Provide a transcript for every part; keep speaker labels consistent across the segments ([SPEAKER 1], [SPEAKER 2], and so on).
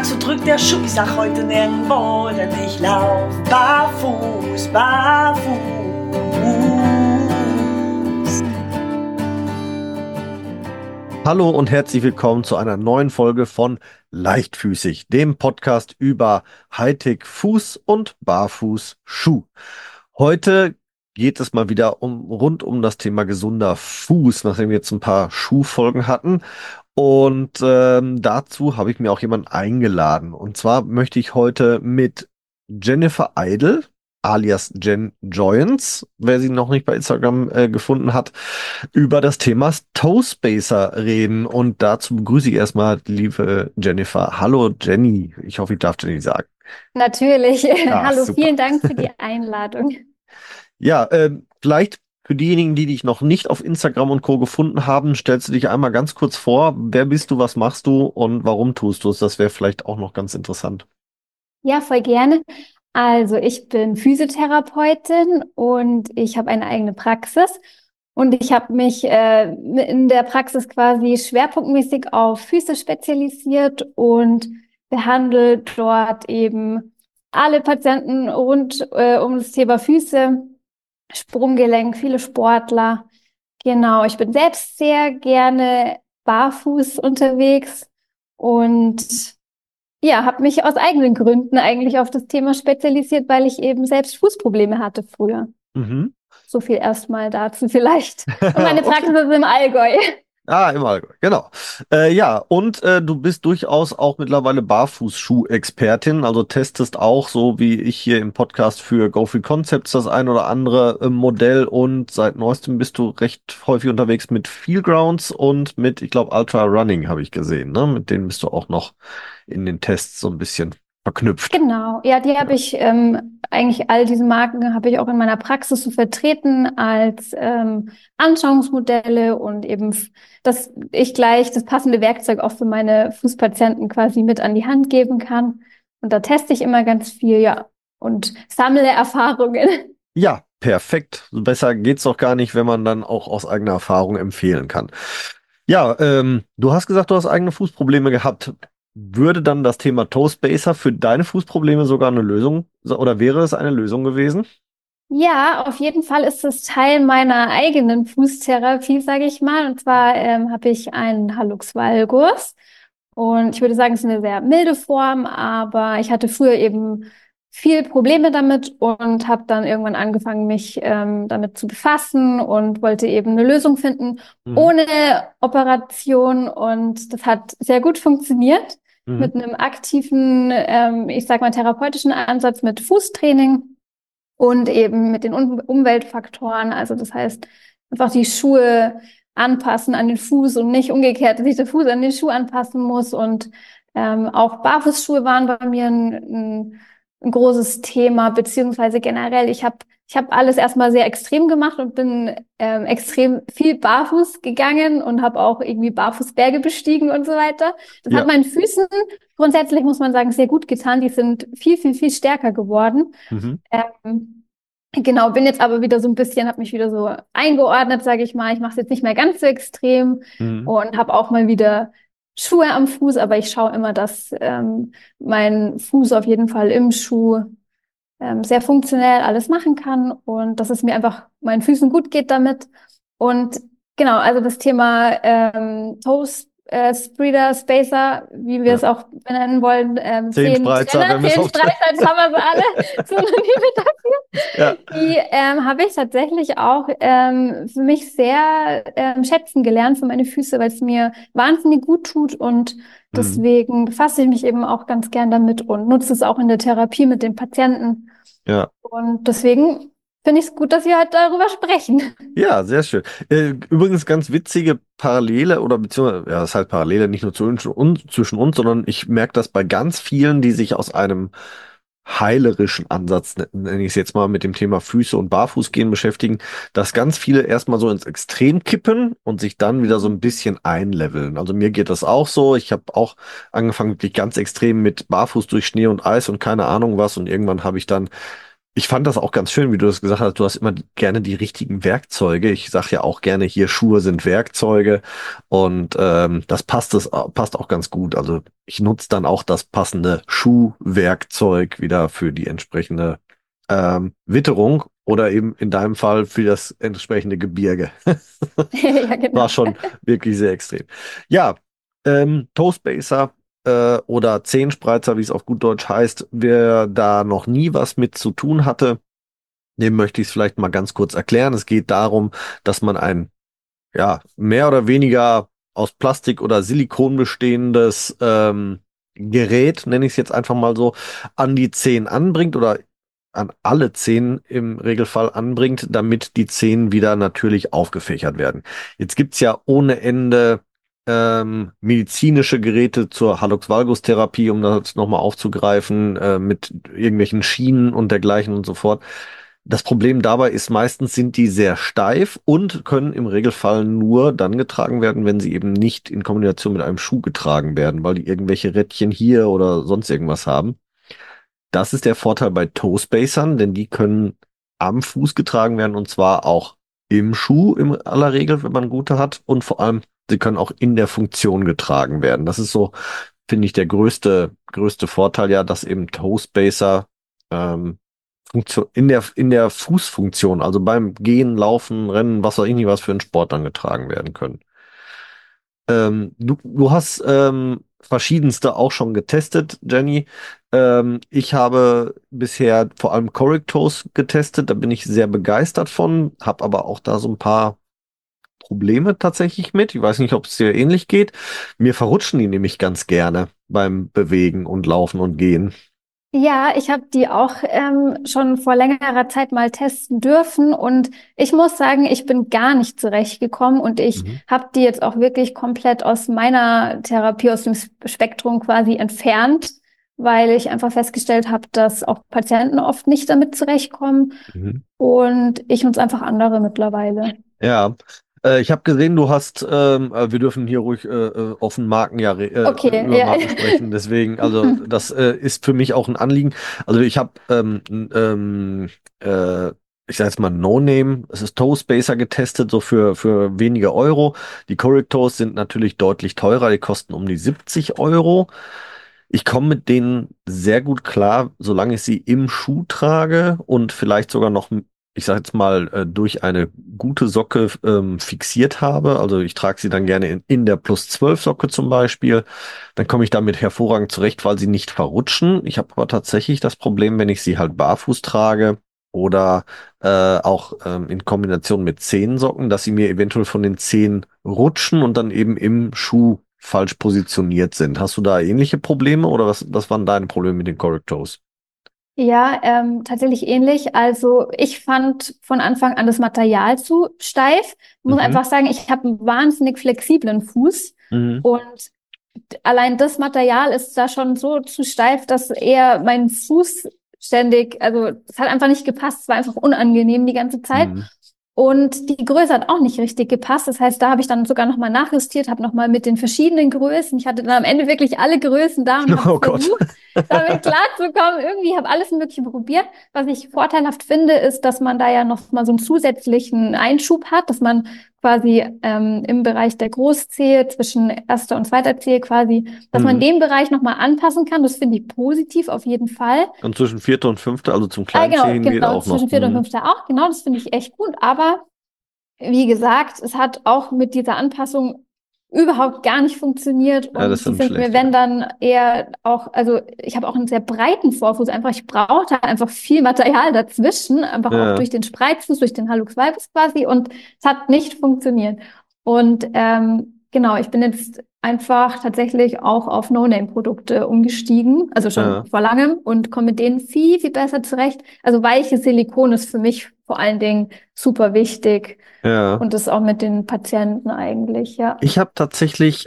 [SPEAKER 1] sag, so drückt der Schuh. Ich sag heute nirgendwo, denn ich lauf barfuß, barfuß.
[SPEAKER 2] Hallo und herzlich willkommen zu einer neuen Folge von Leichtfüßig, dem Podcast über Hightech Fuß und Barfußschuh. Heute geht es mal wieder rund um das Thema gesunder Fuß, nachdem wir jetzt ein paar Schuhfolgen hatten. Und dazu habe ich mir auch jemanden eingeladen. Und zwar möchte ich heute mit Jennifer Eidel, alias Jen Joyens, wer sie noch nicht bei Instagram gefunden hat, über das Thema Toe Spacer reden. Und dazu begrüße ich erstmal die liebe Jennifer. Hallo Jenny, ich hoffe, ich darf Jenny sagen.
[SPEAKER 3] Natürlich.
[SPEAKER 2] Ja,
[SPEAKER 3] Hallo,
[SPEAKER 2] super.
[SPEAKER 3] vielen Dank für die Einladung.
[SPEAKER 2] Ja, vielleicht für diejenigen, die dich noch nicht auf Instagram und Co. gefunden haben, stellst du dich einmal ganz kurz vor. Wer bist du, was machst du und warum tust du es? Das wäre vielleicht auch noch ganz interessant.
[SPEAKER 3] Ja, voll gerne. Also, ich bin Physiotherapeutin und ich habe eine eigene Praxis. Und ich habe mich in der Praxis quasi schwerpunktmäßig auf Füße spezialisiert und behandle dort eben alle Patienten rund um das Thema Füße, Sprunggelenk, viele Sportler. Genau, ich bin selbst sehr gerne barfuß unterwegs und ja, habe mich aus eigenen Gründen eigentlich auf das Thema spezialisiert, weil ich eben selbst Fußprobleme hatte früher.
[SPEAKER 2] Mhm.
[SPEAKER 3] So viel erstmal dazu vielleicht. Und meine
[SPEAKER 2] Okay.
[SPEAKER 3] Praxis ist im Allgäu.
[SPEAKER 2] Im Allgäu, genau. Ja, und du bist durchaus auch mittlerweile Barfußschuh-Expertin, also testest auch, so wie ich hier im Podcast für Go Free Concepts, das ein oder andere Modell, und seit neuestem bist du recht häufig unterwegs mit Feelgrounds und mit, ich glaube, Ultra Running habe ich gesehen, ne? Mit denen bist du auch noch in den Tests so ein bisschen verknüpft.
[SPEAKER 3] Genau, ja, die habe ich eigentlich all diese Marken habe ich auch in meiner Praxis so vertreten als Anschauungsmodelle und eben, dass ich gleich das passende Werkzeug auch für meine Fußpatienten quasi mit an die Hand geben kann. Und da teste ich immer ganz viel, ja, und sammle Erfahrungen.
[SPEAKER 2] Ja, perfekt. Besser geht's doch gar nicht, wenn man dann auch aus eigener Erfahrung empfehlen kann. Ja, du hast gesagt, du hast eigene Fußprobleme gehabt. Würde dann das Thema Toe Spacer für deine Fußprobleme sogar eine Lösung oder wäre es eine Lösung gewesen?
[SPEAKER 3] Ja, auf jeden Fall ist es Teil meiner eigenen Fußtherapie, sage ich mal. Und zwar habe ich einen Hallux valgus. Und ich würde sagen, es ist eine sehr milde Form, aber ich hatte früher eben viel Probleme damit und habe dann irgendwann angefangen, mich damit zu befassen und wollte eben eine Lösung finden
[SPEAKER 2] Mhm.
[SPEAKER 3] ohne Operation. Und das hat sehr gut funktioniert
[SPEAKER 2] Mhm.
[SPEAKER 3] mit einem aktiven, ich sag mal, therapeutischen Ansatz mit Fußtraining. Und eben mit den Umweltfaktoren, also das heißt, einfach die Schuhe anpassen an den Fuß und nicht umgekehrt, dass sich der Fuß an den Schuh anpassen muss. Und auch Barfußschuhe waren bei mir ein großes Thema, beziehungsweise generell, ich hab alles erstmal sehr extrem gemacht und bin extrem viel barfuß gegangen und habe auch irgendwie Barfußberge bestiegen und so weiter. Das hat
[SPEAKER 2] Ja.
[SPEAKER 3] meinen Füßen grundsätzlich, muss man sagen, sehr gut getan. Die sind viel, viel, viel stärker geworden.
[SPEAKER 2] Mhm.
[SPEAKER 3] Genau, bin jetzt aber wieder so ein bisschen, habe mich wieder so eingeordnet, sage ich mal. Ich mache es jetzt nicht mehr ganz so extrem
[SPEAKER 2] Mhm.
[SPEAKER 3] und habe auch mal wieder Schuhe am Fuß, aber ich schaue immer, dass mein Fuß auf jeden Fall im Schuh sehr funktionell alles machen kann und dass es mir einfach meinen Füßen gut geht damit. Und genau, also das Thema Toes Spreader, Spacer, wie wir
[SPEAKER 2] Ja.
[SPEAKER 3] es auch benennen wollen,
[SPEAKER 2] Zehenspreizer, wenn wir es auf.
[SPEAKER 3] Zehenspreizer, jetzt haben wir sie alle Synonyme dafür.
[SPEAKER 2] Ja.
[SPEAKER 3] Die habe ich tatsächlich auch für mich sehr schätzen gelernt für meine Füße, weil es mir wahnsinnig gut tut und
[SPEAKER 2] Mhm.
[SPEAKER 3] deswegen befasse ich mich eben auch ganz gern damit und nutze es auch in der Therapie mit den Patienten.
[SPEAKER 2] Ja.
[SPEAKER 3] Und deswegen finde ich es gut, dass wir heute darüber sprechen.
[SPEAKER 2] Ja, sehr schön. Übrigens ganz witzige Parallele oder beziehungsweise, ja, das heißt Parallele nicht nur zwischen uns, sondern ich merke das bei ganz vielen, die sich aus einem heilerischen Ansatz, nenne ich es jetzt mal, mit dem Thema Füße und Barfußgehen beschäftigen, dass ganz viele erstmal so ins Extrem kippen und sich dann wieder so ein bisschen einleveln. Also mir geht das auch so. Ich habe auch angefangen wirklich ganz extrem mit Barfuß durch Schnee und Eis und keine Ahnung was, und irgendwann habe ich dann, ich fand das auch ganz schön, wie du das gesagt hast, du hast immer gerne die richtigen Werkzeuge. Ich sage ja auch gerne, hier Schuhe sind Werkzeuge, und das passt auch ganz gut. Also ich nutze dann auch das passende Schuhwerkzeug wieder für die entsprechende Witterung oder eben in deinem Fall für das entsprechende Gebirge.
[SPEAKER 3] Ja, genau.
[SPEAKER 2] War schon wirklich sehr extrem. Ja, Toastbaser oder Zehenspreizer, wie es auf gut Deutsch heißt, wer da noch nie was mit zu tun hatte, dem möchte ich es vielleicht mal ganz kurz erklären. Es geht darum, dass man ein, ja, mehr oder weniger aus Plastik oder Silikon bestehendes Gerät, nenne ich es jetzt einfach mal so, an die Zehen anbringt oder an alle Zehen im Regelfall anbringt, damit die Zehen wieder natürlich aufgefächert werden. Jetzt gibt's ja ohne Ende medizinische Geräte zur Hallux-Valgus-Therapie, um das nochmal aufzugreifen, mit irgendwelchen Schienen und dergleichen und so fort. Das Problem dabei ist, meistens sind die sehr steif und können im Regelfall nur dann getragen werden, wenn sie eben nicht in Kombination mit einem Schuh getragen werden, weil die irgendwelche Rädchen hier oder sonst irgendwas haben. Das ist der Vorteil bei Toe-Spacern, denn die können am Fuß getragen werden und zwar auch im Schuh in aller Regel, wenn man gute hat, und vor allem, sie können auch in der Funktion getragen werden. Das ist so, finde ich, der größte Vorteil, ja, dass eben Toe-Spacer Funktion, in der Fußfunktion, also beim Gehen, Laufen, Rennen, was auch immer, was für einen Sport dann getragen werden können. Du hast verschiedenste auch schon getestet, Jenny. Ich habe bisher vor allem Correctos getestet, da bin ich sehr begeistert von, habe aber auch da so ein paar Probleme tatsächlich mit. Ich weiß nicht, ob es dir ähnlich geht. Mir verrutschen die nämlich ganz gerne beim Bewegen und Laufen und Gehen.
[SPEAKER 3] Ja, ich habe die auch schon vor längerer Zeit mal testen dürfen und ich muss sagen, ich bin gar nicht zurechtgekommen und ich
[SPEAKER 2] Mhm.
[SPEAKER 3] habe die jetzt auch wirklich komplett aus meiner Therapie, aus dem Spektrum quasi entfernt, weil ich einfach festgestellt habe, dass auch Patienten oft nicht damit zurechtkommen
[SPEAKER 2] Mhm.
[SPEAKER 3] und ich nutze einfach andere mittlerweile.
[SPEAKER 2] Ja, ich habe gesehen, du hast, wir dürfen hier ruhig offen
[SPEAKER 3] Okay,
[SPEAKER 2] über
[SPEAKER 3] ja.
[SPEAKER 2] Marken sprechen, deswegen, also das ist für mich auch ein Anliegen. Also ich habe, äh, ich sage jetzt mal No-Name, es ist Toe Spacer getestet, so für wenige Euro. Die Correctos sind natürlich deutlich teurer, die kosten um die 70 Euro. Ich komme mit denen sehr gut klar, solange ich sie im Schuh trage und vielleicht sogar noch, ich sage jetzt mal, durch eine gute Socke fixiert habe. Also ich trage sie dann gerne in der Plus 12 Socke zum Beispiel. Dann komme ich damit hervorragend zurecht, weil sie nicht verrutschen. Ich habe aber tatsächlich das Problem, wenn ich sie halt barfuß trage oder auch in Kombination mit Zehensocken, dass sie mir eventuell von den Zehen rutschen und dann eben im Schuh falsch positioniert sind. Hast du da ähnliche Probleme oder was waren deine Probleme mit den Correctos?
[SPEAKER 3] Ja, tatsächlich ähnlich. Also ich fand von Anfang an das Material zu steif. Ich muss
[SPEAKER 2] Mhm.
[SPEAKER 3] einfach sagen, ich habe einen wahnsinnig flexiblen Fuß
[SPEAKER 2] Mhm.
[SPEAKER 3] und allein das Material ist da schon so zu steif, dass eher mein Fuß ständig, also es hat einfach nicht gepasst. Es war einfach unangenehm die ganze Zeit.
[SPEAKER 2] Mhm.
[SPEAKER 3] Und die Größe hat auch nicht richtig gepasst. Das heißt, da habe ich dann sogar nochmal nachjustiert, habe nochmal mit den verschiedenen Größen, ich hatte dann am Ende wirklich alle Größen da und habe
[SPEAKER 2] Oh Gott.
[SPEAKER 3] versucht, damit klarzukommen. Irgendwie habe alles Mögliche probiert. Was ich vorteilhaft finde, ist, dass man da ja nochmal so einen zusätzlichen Einschub hat, dass man quasi im Bereich der Großzehe zwischen erster und zweiter Zehe quasi, dass man
[SPEAKER 2] Mhm.
[SPEAKER 3] den Bereich nochmal anpassen kann. Das finde ich positiv auf jeden Fall.
[SPEAKER 2] Und zwischen vierte und fünfte, also zum kleinen Zeh
[SPEAKER 3] Genau,
[SPEAKER 2] hin geht
[SPEAKER 3] genau,
[SPEAKER 2] auch noch.
[SPEAKER 3] zwischen vierter und
[SPEAKER 2] Mhm.
[SPEAKER 3] fünfter auch. Genau, das finde ich echt gut. Aber wie gesagt, es hat auch mit dieser Anpassung überhaupt gar nicht funktioniert
[SPEAKER 2] Ja, das ist
[SPEAKER 3] und die
[SPEAKER 2] dann
[SPEAKER 3] sind mir,
[SPEAKER 2] schlecht, ja.
[SPEAKER 3] wenn dann eher auch, also ich habe auch einen sehr breiten Vorfuß, einfach ich brauchte einfach viel Material dazwischen, einfach auch
[SPEAKER 2] Ja,
[SPEAKER 3] durch den Spreizfuß, durch den Hallux valgus quasi und es hat nicht funktioniert. Und genau, ich bin jetzt einfach tatsächlich auch auf No-Name-Produkte umgestiegen, also schon
[SPEAKER 2] ja,
[SPEAKER 3] vor langem und komme mit denen viel, viel besser zurecht. Also weiches Silikon ist für mich vor allen Dingen super wichtig.
[SPEAKER 2] ja.
[SPEAKER 3] Und das auch mit den Patienten eigentlich, ja.
[SPEAKER 2] Ich habe tatsächlich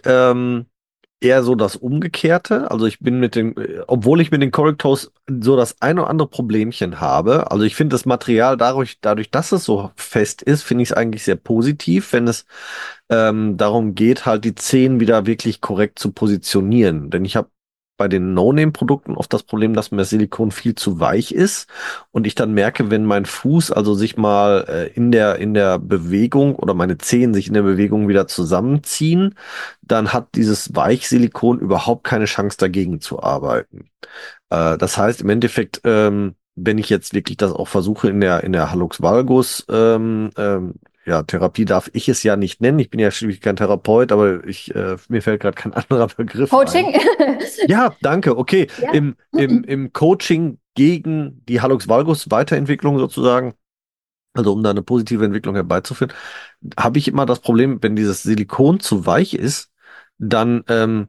[SPEAKER 2] eher so das Umgekehrte. Also ich bin obwohl ich mit den Correctos so das ein oder andere Problemchen habe. Also ich finde das Material dadurch, dass es so fest ist, finde ich es eigentlich sehr positiv, wenn es darum geht, halt die Zehen wieder wirklich korrekt zu positionieren. Denn ich habe bei den No-Name-Produkten oft das Problem, dass mir das Silikon viel zu weich ist und ich dann merke, wenn mein Fuß also sich mal in der Bewegung oder meine Zehen sich in der Bewegung wieder zusammenziehen, dann hat dieses Weichsilikon überhaupt keine Chance dagegen zu arbeiten. Das heißt im Endeffekt, wenn ich jetzt wirklich das auch versuche in der Hallux Valgus ja, Therapie darf ich es ja nicht nennen. Ich bin ja schließlich kein Therapeut, aber mir fällt gerade kein anderer Begriff ein.
[SPEAKER 3] Coaching?
[SPEAKER 2] Ja, danke. Okay.
[SPEAKER 3] Ja.
[SPEAKER 2] Im Coaching gegen die Hallux Valgus Weiterentwicklung sozusagen, also um da eine positive Entwicklung herbeizuführen, habe ich immer das Problem, wenn dieses Silikon zu weich ist, dann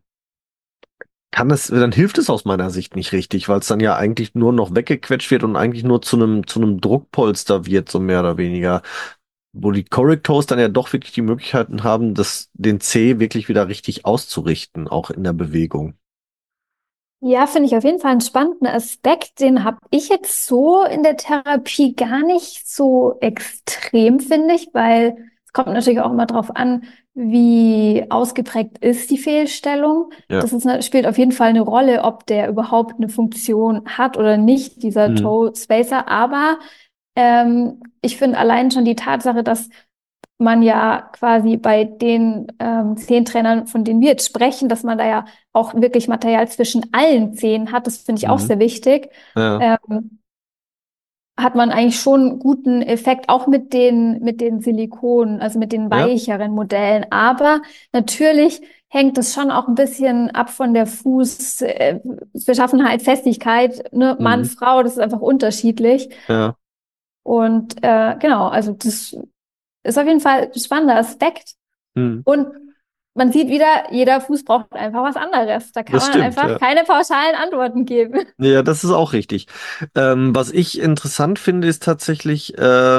[SPEAKER 2] dann hilft es aus meiner Sicht nicht richtig, weil es dann ja eigentlich nur noch weggequetscht wird und eigentlich nur zu einem Druckpolster wird, so mehr oder weniger. Wo die Correctors dann ja doch wirklich die Möglichkeiten haben, den C wirklich wieder richtig auszurichten, auch in der Bewegung.
[SPEAKER 3] Ja, finde ich auf jeden Fall einen spannenden Aspekt. Den habe ich jetzt so in der Therapie gar nicht so extrem, finde ich, weil es kommt natürlich auch immer darauf an, wie ausgeprägt ist die Fehlstellung.
[SPEAKER 2] Ja.
[SPEAKER 3] Spielt auf jeden Fall eine Rolle, ob der überhaupt eine Funktion hat oder nicht, dieser
[SPEAKER 2] Mhm.
[SPEAKER 3] Toe Spacer. Aber ich finde allein schon die Tatsache, dass man ja quasi bei den Zehentrainern, von denen wir jetzt sprechen, dass man da ja auch wirklich Material zwischen allen Zehen hat, das finde ich auch
[SPEAKER 2] Mhm.
[SPEAKER 3] sehr wichtig,
[SPEAKER 2] Ja.
[SPEAKER 3] hat man eigentlich schon einen guten Effekt, auch mit den Silikonen, also mit den
[SPEAKER 2] Ja.
[SPEAKER 3] weicheren Modellen. Aber natürlich hängt es schon auch ein bisschen ab von der Fußbeschaffenheit, Festigkeit, ne? Mann,
[SPEAKER 2] Mhm.
[SPEAKER 3] Frau, das ist einfach unterschiedlich.
[SPEAKER 2] Ja.
[SPEAKER 3] Und genau, also das ist auf jeden Fall ein spannender Aspekt.
[SPEAKER 2] Mhm.
[SPEAKER 3] Und man sieht wieder, jeder Fuß braucht einfach was anderes. Da kann
[SPEAKER 2] Das
[SPEAKER 3] man
[SPEAKER 2] stimmt,
[SPEAKER 3] einfach
[SPEAKER 2] ja.
[SPEAKER 3] keine pauschalen Antworten geben.
[SPEAKER 2] Ja, das ist auch richtig. Was ich interessant finde, ist tatsächlich,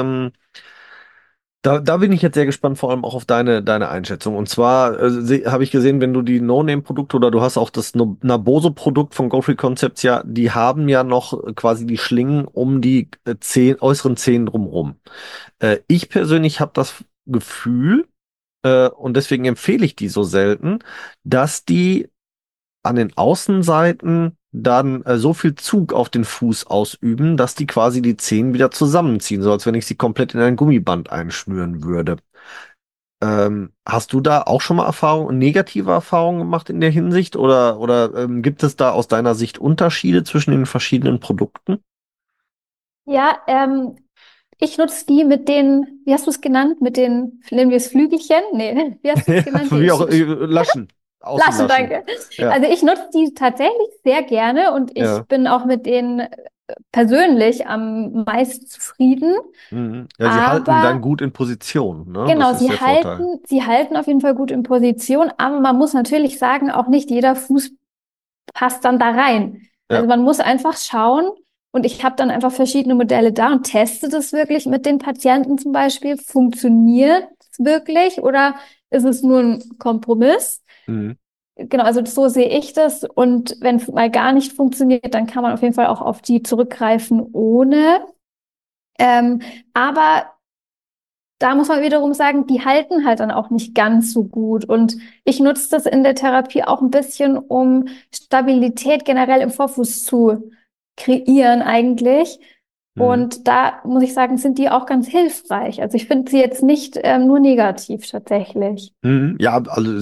[SPEAKER 2] da bin ich jetzt sehr gespannt, vor allem auch auf deine Einschätzung. Und zwar habe ich gesehen, wenn du die No-Name-Produkte oder du hast auch das Naboso-Produkt von Go Free Concepts, ja, die haben ja noch quasi die Schlingen um die äußeren Zehen drumherum. Ich persönlich habe das Gefühl, und deswegen empfehle ich die so selten, dass die an den Außenseiten dann so viel Zug auf den Fuß ausüben, dass die quasi die Zehen wieder zusammenziehen, so als wenn ich sie komplett in ein Gummiband einschnüren würde. Hast du da auch schon mal negative Erfahrungen gemacht in der Hinsicht oder gibt es da aus deiner Sicht Unterschiede zwischen den verschiedenen Produkten?
[SPEAKER 3] Ja, ich nutze die mit den, wie hast du es genannt? Mit den, nennen wir es Flügelchen? Nee, wie hast du es genannt?
[SPEAKER 2] Wie auch Laschen,
[SPEAKER 3] Laschen,
[SPEAKER 2] Außenlaschen.
[SPEAKER 3] danke.
[SPEAKER 2] Ja,
[SPEAKER 3] Also ich nutze die tatsächlich sehr gerne und ich
[SPEAKER 2] ja.
[SPEAKER 3] bin auch mit denen persönlich am meisten zufrieden.
[SPEAKER 2] Mhm. Ja, sie halten dann
[SPEAKER 3] Aber
[SPEAKER 2] gut in Position, ne? Das
[SPEAKER 3] genau,
[SPEAKER 2] ist der Vorteil.
[SPEAKER 3] sie halten auf jeden Fall gut in Position, aber man muss natürlich sagen, auch nicht jeder Fuß passt dann da rein. Also
[SPEAKER 2] Ja.
[SPEAKER 3] man muss einfach schauen und ich habe dann einfach verschiedene Modelle da und teste das wirklich mit den Patienten zum Beispiel. Funktioniert es wirklich oder ist es nur ein Kompromiss?
[SPEAKER 2] Mhm.
[SPEAKER 3] Genau, also so sehe ich das. Und wenn mal gar nicht funktioniert, dann kann man auf jeden Fall auch auf die zurückgreifen ohne. Ähm, aber da muss man wiederum sagen, die halten halt dann auch nicht ganz so gut. Und ich nutze das in der Therapie auch ein bisschen, um Stabilität generell im Vorfuß zu kreieren eigentlich.
[SPEAKER 2] Mhm.
[SPEAKER 3] Und da muss ich sagen, sind die auch ganz hilfreich. Also ich finde sie jetzt nicht nur negativ tatsächlich.
[SPEAKER 2] Mhm. Ja, also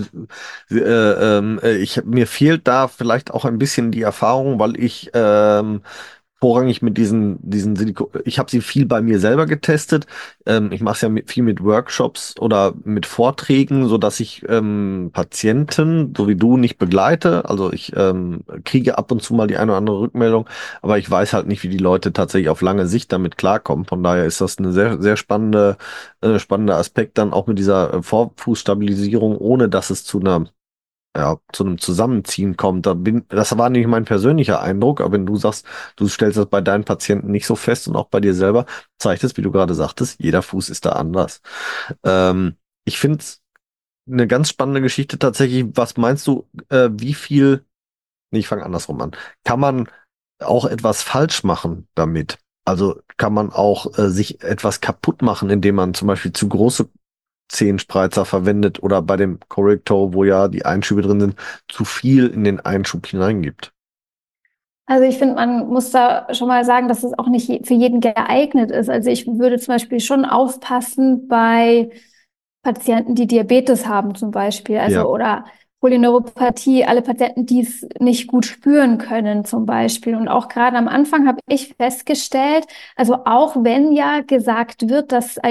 [SPEAKER 2] mir fehlt da vielleicht auch ein bisschen die Erfahrung, weil ich vorrangig mit diesen Silikon, ich habe sie viel bei mir selber getestet. Ich mache es ja viel mit Workshops oder mit Vorträgen, so dass ich Patienten, so wie du, nicht begleite. Also ich kriege ab und zu mal die eine oder andere Rückmeldung, aber ich weiß halt nicht, wie die Leute tatsächlich auf lange Sicht damit klarkommen. Von daher ist das eine sehr, sehr spannender Aspekt dann auch mit dieser Vorfußstabilisierung, ohne dass es zu einem Zusammenziehen kommt. Das war nicht mein persönlicher Eindruck, aber wenn du sagst, du stellst das bei deinen Patienten nicht so fest und auch bei dir selber, zeigt es, wie du gerade sagtest, jeder Fuß ist da anders. Ich finde es eine ganz spannende Geschichte tatsächlich. Was meinst du, nee, ich fange andersrum an. Kann man auch etwas falsch machen damit? Also kann man auch sich etwas kaputt machen, indem man zum Beispiel zu große Zehenspreizer verwendet oder bei dem Corrector, wo ja die Einschübe drin sind, zu viel in den Einschub hineingibt.
[SPEAKER 3] Also ich finde, man muss da schon mal sagen, dass es auch nicht für jeden geeignet ist. Also ich würde zum Beispiel schon aufpassen bei Patienten, die Diabetes haben zum Beispiel,
[SPEAKER 2] Ja.
[SPEAKER 3] also oder Polyneuropathie, alle Patienten, die es nicht gut spüren können zum Beispiel. Und auch gerade am Anfang habe ich festgestellt, also auch wenn ja gesagt wird,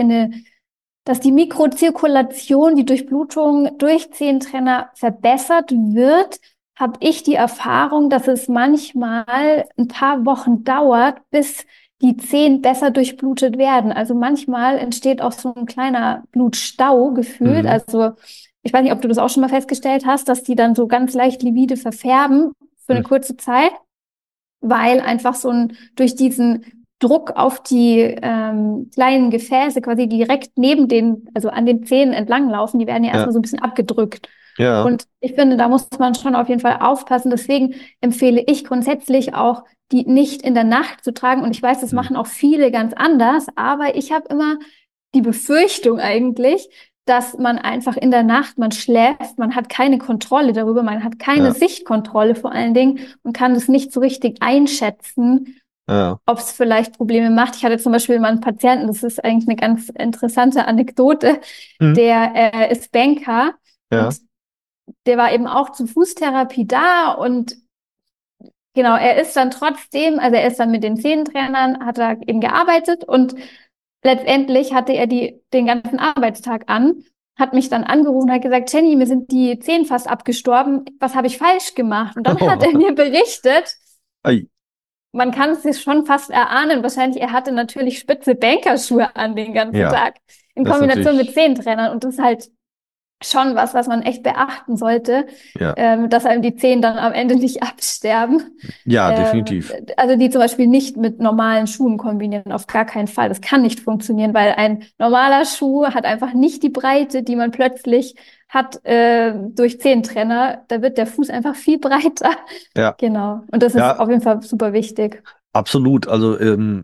[SPEAKER 3] dass die Mikrozirkulation, die Durchblutung durch Zehentrenner verbessert wird, habe ich die Erfahrung, dass es manchmal ein paar Wochen dauert, bis die Zehen besser durchblutet werden. Also manchmal entsteht auch so ein kleiner Blutstau gefühlt.
[SPEAKER 2] Mhm.
[SPEAKER 3] Also ich weiß nicht, ob du das auch schon mal festgestellt hast, dass die dann so ganz leicht livide verfärben für eine
[SPEAKER 2] Mhm.
[SPEAKER 3] kurze Zeit, weil einfach so ein durch diesen Druck auf die kleinen Gefäße quasi direkt neben den, also an den Zähnen entlang laufen, die werden ja
[SPEAKER 2] Ja.
[SPEAKER 3] erstmal so ein bisschen abgedrückt.
[SPEAKER 2] Ja.
[SPEAKER 3] Und ich finde, da muss man schon auf jeden Fall aufpassen. Deswegen empfehle ich grundsätzlich auch, die nicht in der Nacht zu tragen. Und ich weiß, das
[SPEAKER 2] Mhm.
[SPEAKER 3] machen auch viele ganz anders, aber ich habe immer die Befürchtung eigentlich, dass man einfach in der Nacht, man schläft, man hat keine Kontrolle darüber, man hat keine
[SPEAKER 2] Ja.
[SPEAKER 3] Sichtkontrolle vor allen Dingen und kann das nicht so richtig einschätzen,
[SPEAKER 2] Ja.
[SPEAKER 3] ob es vielleicht Probleme macht. Ich hatte zum Beispiel mal einen Patienten, das ist eigentlich eine ganz interessante Anekdote,
[SPEAKER 2] Mhm.
[SPEAKER 3] der ist Banker
[SPEAKER 2] Ja.
[SPEAKER 3] und der war eben auch zur Fußtherapie da und genau, er ist dann trotzdem, also er ist dann mit den Zehentrainern, hat er eben gearbeitet und letztendlich hatte er den ganzen Arbeitstag an, hat mich dann angerufen, hat gesagt, Jenny, mir sind die Zehen fast abgestorben, was habe ich falsch gemacht? Und dann hat er mir berichtet,
[SPEAKER 2] Ei.
[SPEAKER 3] man kann es sich schon fast erahnen, wahrscheinlich, er hatte natürlich spitze Bankerschuhe an den ganzen
[SPEAKER 2] Ja,
[SPEAKER 3] Tag in
[SPEAKER 2] das ist
[SPEAKER 3] Kombination mit
[SPEAKER 2] natürlich,
[SPEAKER 3] Zehentrainern und das ist halt schon was man echt beachten sollte,
[SPEAKER 2] ja.
[SPEAKER 3] dass einem die Zehen dann am Ende nicht absterben.
[SPEAKER 2] Ja, definitiv.
[SPEAKER 3] Also die zum Beispiel nicht mit normalen Schuhen kombinieren, auf gar keinen Fall. Das kann nicht funktionieren, weil ein normaler Schuh hat einfach nicht die Breite, die man plötzlich hat durch Zehentrenner. Da wird der Fuß einfach viel breiter.
[SPEAKER 2] Ja.
[SPEAKER 3] Genau. Und das ist
[SPEAKER 2] Ja,
[SPEAKER 3] auf jeden Fall super wichtig.
[SPEAKER 2] absolut. Also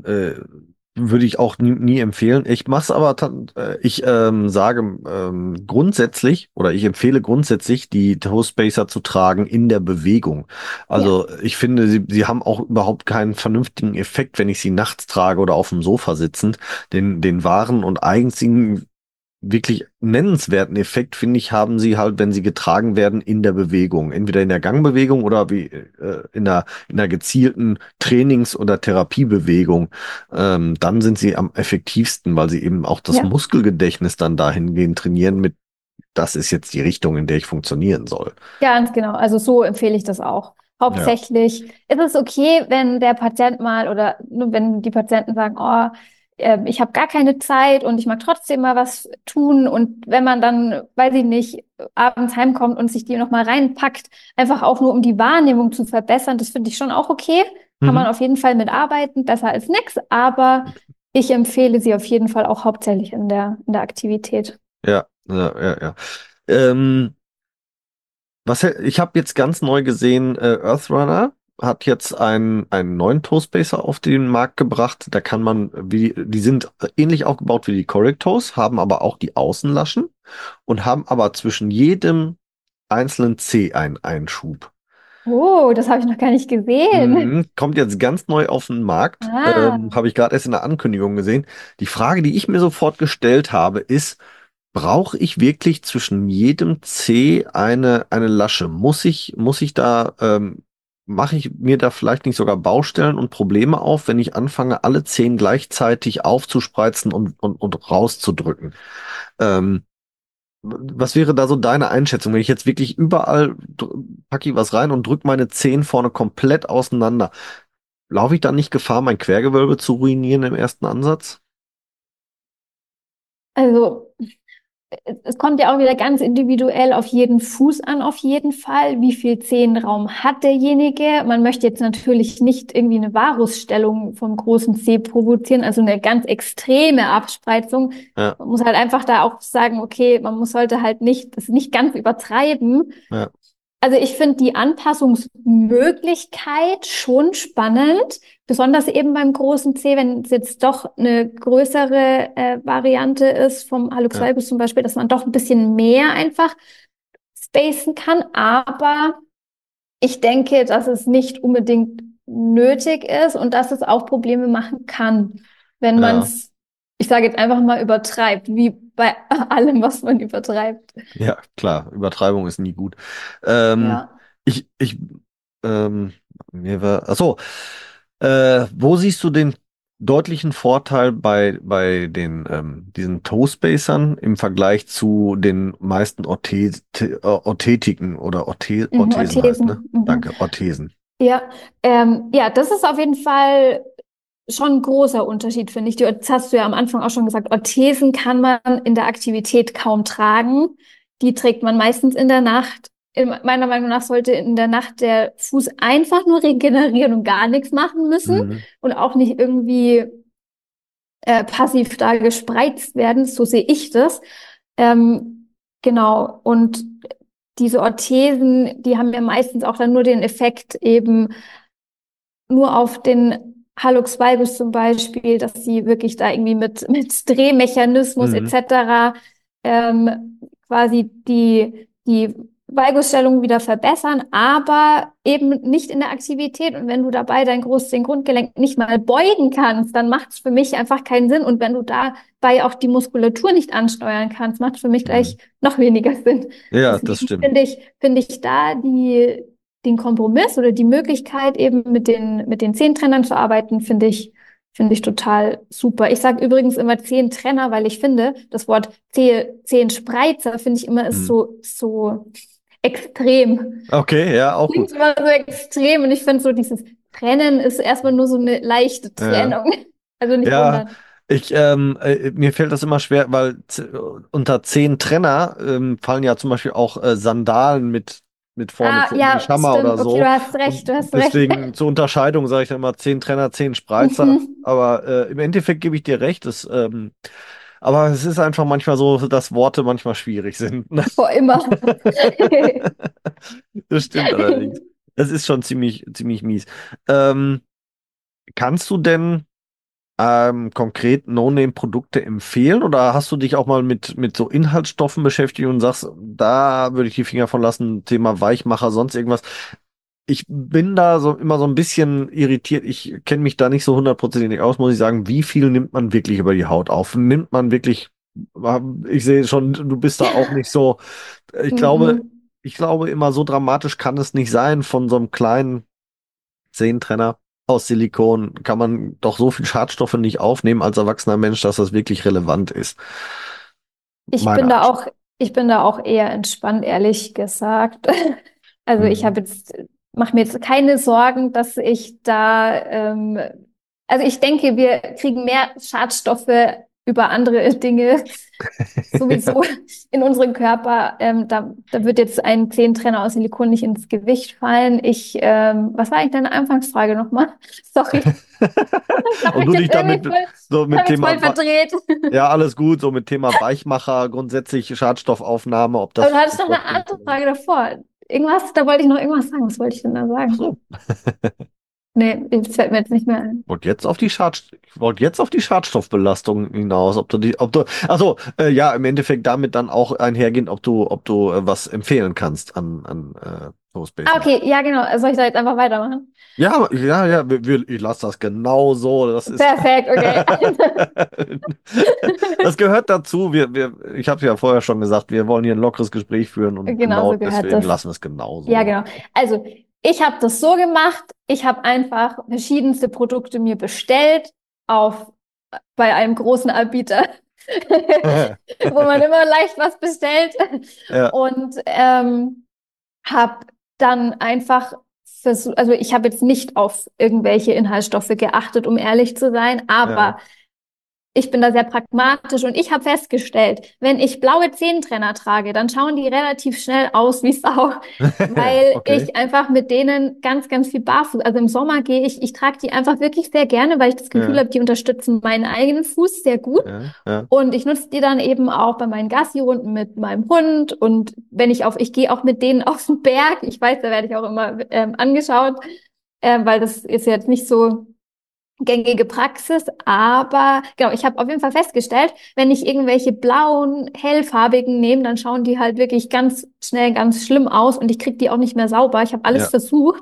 [SPEAKER 2] würde ich auch nie empfehlen. Ich mach's aber, ich sage grundsätzlich oder ich empfehle grundsätzlich, die Toe Spacer zu tragen in der Bewegung.
[SPEAKER 3] Ja.
[SPEAKER 2] Also ich finde, sie haben auch überhaupt keinen vernünftigen Effekt, wenn ich sie nachts trage oder auf dem Sofa sitzend. Den wahren und einzigen wirklich nennenswerten Effekt, finde ich, haben sie halt, wenn sie getragen werden in der Bewegung. Entweder in der Gangbewegung oder wie in einer gezielten Trainings- oder Therapiebewegung. Dann sind sie am effektivsten, weil sie eben auch das
[SPEAKER 3] Ja.
[SPEAKER 2] Muskelgedächtnis dann dahingehend trainieren mit, das ist jetzt die Richtung, in der ich funktionieren soll.
[SPEAKER 3] Ganz genau. Also so empfehle ich das auch.
[SPEAKER 2] Ja.
[SPEAKER 3] Hauptsächlich ist es okay, wenn der Patient mal oder nur wenn die Patienten sagen, oh, ich habe gar keine Zeit und ich mag trotzdem mal was tun. Und wenn man dann, weiß ich nicht, abends heimkommt und sich die nochmal reinpackt, einfach auch nur um die Wahrnehmung zu verbessern, das finde ich schon auch okay. Kann man
[SPEAKER 2] Mhm.
[SPEAKER 3] auf jeden Fall mitarbeiten, besser als nix. Aber ich empfehle sie auf jeden Fall auch hauptsächlich in der Aktivität.
[SPEAKER 2] Ja, ja, ja, ja. Ähm, ich habe jetzt ganz neu gesehen, Earthrunner hat jetzt einen neuen Toespacer auf den Markt gebracht. Da kann man, die sind ähnlich aufgebaut wie die Correct Toes, haben aber auch die Außenlaschen und haben aber zwischen jedem einzelnen Zeh einen Einschub.
[SPEAKER 3] Oh, das habe ich noch gar nicht gesehen.
[SPEAKER 2] Kommt jetzt ganz neu auf den Markt.
[SPEAKER 3] Ah.
[SPEAKER 2] Habe ich gerade erst in der Ankündigung gesehen. Die Frage, die ich mir sofort gestellt habe, ist, brauche ich wirklich zwischen jedem C eine Lasche? Muss ich da, mache ich mir da vielleicht nicht sogar Baustellen und Probleme auf, wenn ich anfange, alle 10 gleichzeitig aufzuspreizen und rauszudrücken? Ähm, Was wäre da so deine Einschätzung, wenn ich jetzt wirklich überall packe ich was rein und drücke meine 10 vorne komplett auseinander? Laufe ich dann nicht Gefahr, mein Quergewölbe zu ruinieren im ersten Ansatz?
[SPEAKER 3] Also, es kommt ja auch wieder ganz individuell auf jeden Fuß an, auf jeden Fall. Wie viel Zehenraum hat derjenige? Man möchte jetzt natürlich nicht irgendwie eine Varusstellung vom großen Zeh provozieren, also eine ganz extreme Abspreizung.
[SPEAKER 2] Ja,
[SPEAKER 3] Man muss halt einfach da auch sagen, okay, sollte halt nicht, das nicht ganz übertreiben.
[SPEAKER 2] ja,
[SPEAKER 3] Also ich finde die Anpassungsmöglichkeit schon spannend, besonders eben beim großen C, wenn es jetzt doch eine größere Variante ist vom Hallux
[SPEAKER 2] ja,
[SPEAKER 3] valgus zum Beispiel, dass man doch ein bisschen mehr einfach spacen kann. Aber ich denke, dass es nicht unbedingt nötig ist und dass es auch Probleme machen kann, wenn man
[SPEAKER 2] Ja,
[SPEAKER 3] es, ich sage jetzt einfach mal, übertreibt, wie bei allem, was man übertreibt.
[SPEAKER 2] ja, klar. Übertreibung ist nie gut. Ähm,
[SPEAKER 3] Ja.
[SPEAKER 2] ich, ähm, ach so, wo siehst du den deutlichen Vorteil bei den, diesen Toe-Spacern im Vergleich zu den meisten Orthetiken oder Orthesen halt, ne?
[SPEAKER 3] Orthesen. Mhm.
[SPEAKER 2] Danke, Orthesen.
[SPEAKER 3] Ja, ja, das ist auf jeden Fall schon ein großer Unterschied, finde ich. Das hast du ja am Anfang auch schon gesagt. Orthesen kann man in der Aktivität kaum tragen. Die trägt man meistens in der Nacht. Meiner Meinung nach sollte in der Nacht der Fuß einfach nur regenerieren und gar nichts machen müssen
[SPEAKER 2] Mhm.
[SPEAKER 3] und auch nicht irgendwie passiv da gespreizt werden. So sehe ich das. Genau. Und diese Orthesen, die haben ja meistens auch dann nur den Effekt eben nur auf den Hallux valgus zum Beispiel, dass sie wirklich da irgendwie mit Drehmechanismus
[SPEAKER 2] Mhm.
[SPEAKER 3] etc. Quasi die Valgusstellung wieder verbessern, aber eben nicht in der Aktivität. Und wenn du dabei den Grundgelenk nicht mal beugen kannst, dann macht es für mich einfach keinen Sinn. Und wenn du dabei auch die Muskulatur nicht ansteuern kannst, macht es für mich
[SPEAKER 2] Mhm.
[SPEAKER 3] gleich noch weniger Sinn.
[SPEAKER 2] Ja, das
[SPEAKER 3] Deswegen
[SPEAKER 2] stimmt.
[SPEAKER 3] finde ich da den Kompromiss oder die Möglichkeit, eben mit den Zehentrennern zu arbeiten, finde ich total super. Ich sage übrigens immer Zehentrenner, weil ich finde, das Wort Zehenspreizer, finde ich immer ist
[SPEAKER 2] Mhm.
[SPEAKER 3] so extrem.
[SPEAKER 2] Okay, ja, auch gut.
[SPEAKER 3] Klingt immer so extrem und ich finde so dieses Trennen ist erstmal nur so eine leichte
[SPEAKER 2] Ja.
[SPEAKER 3] Trennung. Also nicht
[SPEAKER 2] Ja,
[SPEAKER 3] wundern.
[SPEAKER 2] mir fällt das immer schwer, weil unter 10 Trenner fallen ja zum Beispiel auch Sandalen mit vorne
[SPEAKER 3] Ah,
[SPEAKER 2] irgendwie
[SPEAKER 3] ja,
[SPEAKER 2] Schammer oder
[SPEAKER 3] stimmt. Okay,
[SPEAKER 2] so.
[SPEAKER 3] du hast recht,
[SPEAKER 2] Und
[SPEAKER 3] du hast recht.
[SPEAKER 2] deswegen zur Unterscheidung sage ich dann immer 10 Trenner, 10 Spreizer.
[SPEAKER 3] Mhm.
[SPEAKER 2] Aber im Endeffekt gebe ich dir recht. Aber es ist einfach manchmal so, dass Worte manchmal schwierig sind. Ne?
[SPEAKER 3] Vor immer.
[SPEAKER 2] Das stimmt allerdings. Das ist schon ziemlich mies. Ähm, kannst du denn konkret No-Name-Produkte empfehlen oder hast du dich auch mal mit so Inhaltsstoffen beschäftigt und sagst, da würde ich die Finger von lassen, Thema Weichmacher, sonst irgendwas? Ich bin da so immer so ein bisschen irritiert. Ich kenne mich da nicht so hundertprozentig aus, muss ich sagen. Wie viel nimmt man wirklich über die Haut auf? Nimmt man wirklich, ich sehe schon, du bist da auch nicht so, ich glaube,
[SPEAKER 3] Mhm.
[SPEAKER 2] ich glaube immer so dramatisch kann es nicht sein von so einem kleinen Zehentrenner aus Silikon kann man doch so viel Schadstoffe nicht aufnehmen als erwachsener Mensch, dass das wirklich relevant ist.
[SPEAKER 3] Ich bin
[SPEAKER 2] Meiner
[SPEAKER 3] da
[SPEAKER 2] Ansicht.
[SPEAKER 3] auch, ich bin da auch eher entspannt, ehrlich gesagt. Also ich
[SPEAKER 2] Mhm.
[SPEAKER 3] habe jetzt, mache mir jetzt keine Sorgen, dass ich da, also ich denke, wir kriegen mehr Schadstoffe über andere Dinge sowieso in unseren Körper. Da wird jetzt ein Zehentrenner aus Silikon nicht ins Gewicht fallen. Was war eigentlich deine Anfangsfrage nochmal? Sorry, habe
[SPEAKER 2] Und
[SPEAKER 3] ich
[SPEAKER 2] du
[SPEAKER 3] jetzt
[SPEAKER 2] dich
[SPEAKER 3] irgendwie
[SPEAKER 2] damit so mit
[SPEAKER 3] hab ich
[SPEAKER 2] Thema,
[SPEAKER 3] voll verdreht.
[SPEAKER 2] ja, alles gut, so mit Thema Weichmacher, grundsätzlich Schadstoffaufnahme, ob
[SPEAKER 3] Aber
[SPEAKER 2] das
[SPEAKER 3] du hattest noch eine
[SPEAKER 2] Stichwort
[SPEAKER 3] andere Frage davor. Irgendwas, da wollte ich noch irgendwas sagen. Was wollte ich denn da
[SPEAKER 2] Ach
[SPEAKER 3] sagen?
[SPEAKER 2] so.
[SPEAKER 3] Nee, das fällt mir jetzt nicht mehr ein.
[SPEAKER 2] Ich wollte jetzt auf die Schadstoffbelastung hinaus, also ja, im Endeffekt damit dann auch einhergehend, ob du was empfehlen kannst an
[SPEAKER 3] Ah,
[SPEAKER 2] Toastbasern.
[SPEAKER 3] okay, ja, genau. Soll ich da jetzt einfach weitermachen?
[SPEAKER 2] Ja, ich lasse das genau so. Das ist,
[SPEAKER 3] Perfekt, okay.
[SPEAKER 2] das gehört dazu. Ich habe ja vorher schon gesagt, wir wollen hier ein lockeres Gespräch führen und
[SPEAKER 3] Genau
[SPEAKER 2] genau
[SPEAKER 3] so gehört
[SPEAKER 2] deswegen
[SPEAKER 3] das.
[SPEAKER 2] lassen wir es genau
[SPEAKER 3] Ja,
[SPEAKER 2] so.
[SPEAKER 3] genau. Also, ich habe das so gemacht. Ich habe einfach verschiedenste Produkte mir bestellt bei einem großen Anbieter, wo man immer leicht was bestellt.
[SPEAKER 2] Ja,
[SPEAKER 3] Und habe dann einfach versucht, also ich habe jetzt nicht auf irgendwelche Inhaltsstoffe geachtet, um ehrlich zu sein,
[SPEAKER 2] ja,
[SPEAKER 3] aber ich bin da sehr pragmatisch und ich habe festgestellt, wenn ich blaue Zehentrenner trage, dann schauen die relativ schnell aus wie Sau, weil
[SPEAKER 2] okay.
[SPEAKER 3] ich einfach mit denen ganz viel barfuß, also im Sommer ich trage die einfach wirklich sehr gerne, weil ich das Gefühl
[SPEAKER 2] Ja,
[SPEAKER 3] habe, die unterstützen meinen eigenen Fuß sehr gut.
[SPEAKER 2] ja,
[SPEAKER 3] Und ich nutze die dann eben auch bei meinen Gassi-Runden mit meinem Hund. Und ich gehe auch mit denen auf den Berg. Ich weiß, da werde ich auch immer angeschaut, weil das ist jetzt nicht so gängige Praxis. Aber genau, ich habe auf jeden Fall festgestellt, wenn ich irgendwelche blauen, hellfarbigen nehme, dann schauen die halt wirklich ganz schnell ganz schlimm aus und ich kriege die auch nicht mehr sauber. Ich habe alles
[SPEAKER 2] ja,
[SPEAKER 3] versucht.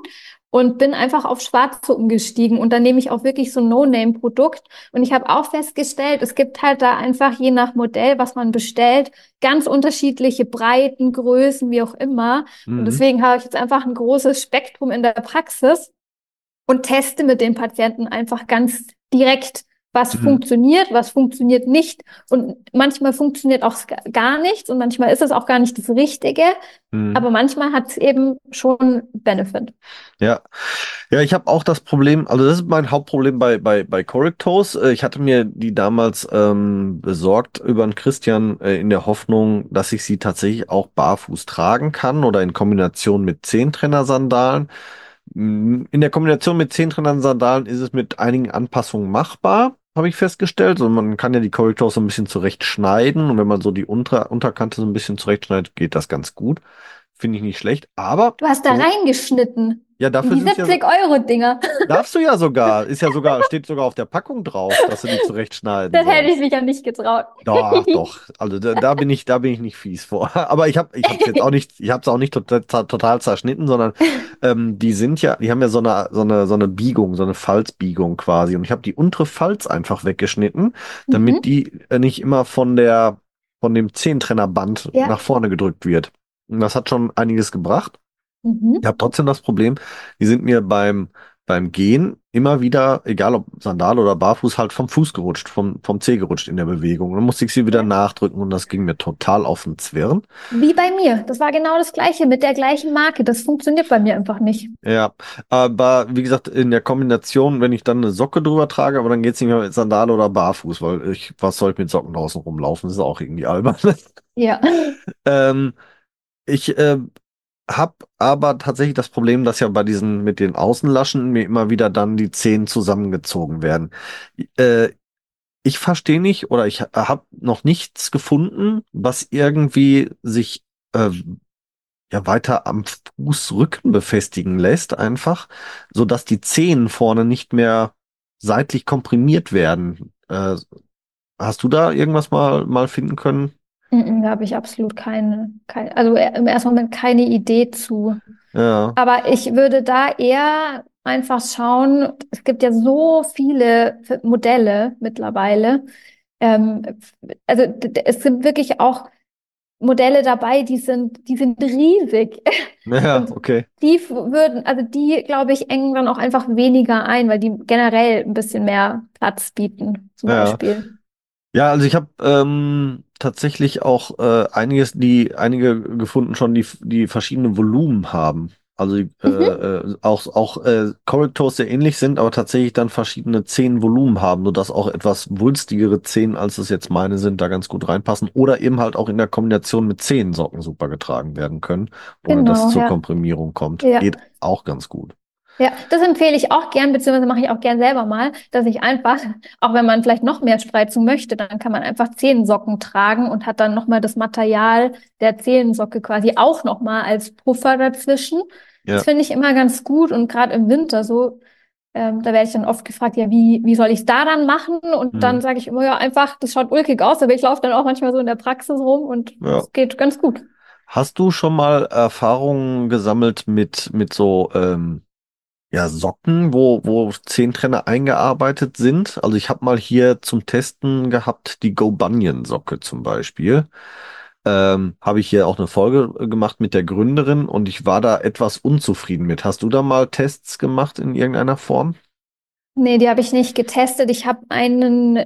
[SPEAKER 3] und bin einfach auf Schwarze umgestiegen. Und dann nehme ich auch wirklich so ein No-Name-Produkt. Und ich habe auch festgestellt, es gibt halt da einfach je nach Modell, was man bestellt, ganz unterschiedliche Breiten, Größen, wie auch immer. Und
[SPEAKER 2] Mhm.
[SPEAKER 3] deswegen habe ich jetzt einfach ein großes Spektrum in der Praxis und teste mit den Patienten einfach ganz direkt,
[SPEAKER 2] Mhm.
[SPEAKER 3] was funktioniert nicht. Und manchmal funktioniert auch gar nichts und manchmal ist es auch gar nicht das Richtige.
[SPEAKER 2] Mhm.
[SPEAKER 3] Aber manchmal hat es eben schon Benefit.
[SPEAKER 2] Ja, ja, ich habe auch das Problem, also das ist mein Hauptproblem bei Correctos. Ich hatte mir die damals besorgt über den Christian in der Hoffnung, dass ich sie tatsächlich auch barfuß tragen kann oder in Kombination mit Zehntrenner-Sandalen. In der Kombination mit Zehntrenner-Sandalen ist es mit einigen Anpassungen machbar, habe ich festgestellt. Also man kann ja die Correctos so ein bisschen zurechtschneiden und wenn man so die Unterkante so ein bisschen zurechtschneidet, geht das ganz gut. Finde ich nicht schlecht, aber
[SPEAKER 3] Du hast da
[SPEAKER 2] so,
[SPEAKER 3] reingeschnitten.
[SPEAKER 2] ja,
[SPEAKER 3] In
[SPEAKER 2] dafür
[SPEAKER 3] die
[SPEAKER 2] sind sie ja,
[SPEAKER 3] 70-Euro-Dinger.
[SPEAKER 2] darfst du ja sogar, ist ja sogar, steht sogar auf der Packung drauf, dass du die zurechtschneiden
[SPEAKER 3] Das hätte ich
[SPEAKER 2] sollst.
[SPEAKER 3] mich ja nicht getraut.
[SPEAKER 2] Doch, doch. Also da bin ich nicht fies vor. Aber ich habe es jetzt auch nicht, ich habe es auch nicht total zerschnitten, sondern die haben ja so eine Biegung, so eine Falzbiegung quasi. Und ich habe die untere Falz einfach weggeschnitten, damit
[SPEAKER 3] Mhm.
[SPEAKER 2] die nicht immer von dem Zehntrennerband
[SPEAKER 3] Ja.
[SPEAKER 2] nach vorne gedrückt wird. Und das hat schon einiges gebracht. Ich
[SPEAKER 3] Mhm.
[SPEAKER 2] habe trotzdem das Problem, die sind mir beim Gehen immer wieder, egal ob Sandal oder Barfuß, halt vom Fuß gerutscht, vom Zeh gerutscht in der Bewegung. Und dann musste ich sie wieder
[SPEAKER 3] Ja.
[SPEAKER 2] nachdrücken und das ging mir total auf den Zwirn.
[SPEAKER 3] Wie bei mir. Das war genau das Gleiche mit der gleichen Marke. Das funktioniert bei mir einfach nicht.
[SPEAKER 2] Ja, aber wie gesagt, in der Kombination, wenn ich dann eine Socke drüber trage, aber dann geht's nicht mehr mit Sandale oder Barfuß, weil was soll ich mit Socken draußen rumlaufen? Das ist auch irgendwie albern.
[SPEAKER 3] Ja.
[SPEAKER 2] Ähm, ich hab aber tatsächlich das Problem, dass ja bei diesen mit den Außenlaschen mir immer wieder dann die Zehen zusammengezogen werden. Äh, Ich verstehe nicht oder ich habe noch nichts gefunden, was irgendwie sich äh, ja weiter am Fußrücken befestigen lässt, einfach, sodass die Zehen vorne nicht mehr seitlich komprimiert werden. Hast du da irgendwas mal finden können?
[SPEAKER 3] Da habe ich absolut also im ersten Moment keine Idee zu.
[SPEAKER 2] Ja.
[SPEAKER 3] Aber ich würde da eher einfach schauen, es gibt ja so viele Modelle mittlerweile. Ähm, also es sind wirklich auch Modelle dabei, die sind riesig.
[SPEAKER 2] Ja,
[SPEAKER 3] Und
[SPEAKER 2] okay.
[SPEAKER 3] also die, glaube ich, engen dann auch einfach weniger ein, weil die generell ein bisschen mehr Platz bieten, zum
[SPEAKER 2] Ja.
[SPEAKER 3] Beispiel.
[SPEAKER 2] Ja, also ich habe tatsächlich auch einige gefunden schon, die verschiedene Volumen haben. Also
[SPEAKER 3] Mhm.
[SPEAKER 2] auch Correctors sehr ähnlich sind, aber tatsächlich dann verschiedene Zehenvolumen haben, sodass auch etwas wulstigere Zehen, als es jetzt meine sind, da ganz gut reinpassen. Oder eben halt auch in der Kombination mit Zehensocken super getragen werden können, ohne dass es
[SPEAKER 3] Genau,
[SPEAKER 2] zur
[SPEAKER 3] ja.
[SPEAKER 2] Komprimierung kommt.
[SPEAKER 3] Ja.
[SPEAKER 2] Geht auch ganz gut.
[SPEAKER 3] Ja, das empfehle ich auch gern, beziehungsweise mache ich auch gern selber mal, dass ich einfach, auch wenn man vielleicht noch mehr Spreizung möchte, dann kann man einfach Zehensocken tragen und hat dann nochmal das Material der Zehensocke quasi auch nochmal als Puffer dazwischen. Das
[SPEAKER 2] Ja.
[SPEAKER 3] finde ich immer ganz gut und gerade im Winter so, da werde ich dann oft gefragt, ja, wie soll ich es da dann machen? Und
[SPEAKER 2] Hm.
[SPEAKER 3] dann sage ich immer, ja, einfach, das schaut ulkig aus, aber ich laufe dann auch manchmal so in der Praxis rum und
[SPEAKER 2] Ja.
[SPEAKER 3] es geht ganz gut.
[SPEAKER 2] Hast du schon mal Erfahrungen gesammelt mit so ja, Socken, wo Zehntrenner eingearbeitet sind? Also ich habe mal hier zum Testen gehabt die Go Bunyan Socke zum Beispiel. Habe ich hier auch eine Folge gemacht mit der Gründerin und ich war da etwas unzufrieden mit. Hast du da mal Tests gemacht in irgendeiner Form?
[SPEAKER 3] Nee, die habe ich nicht getestet. Ich habe einen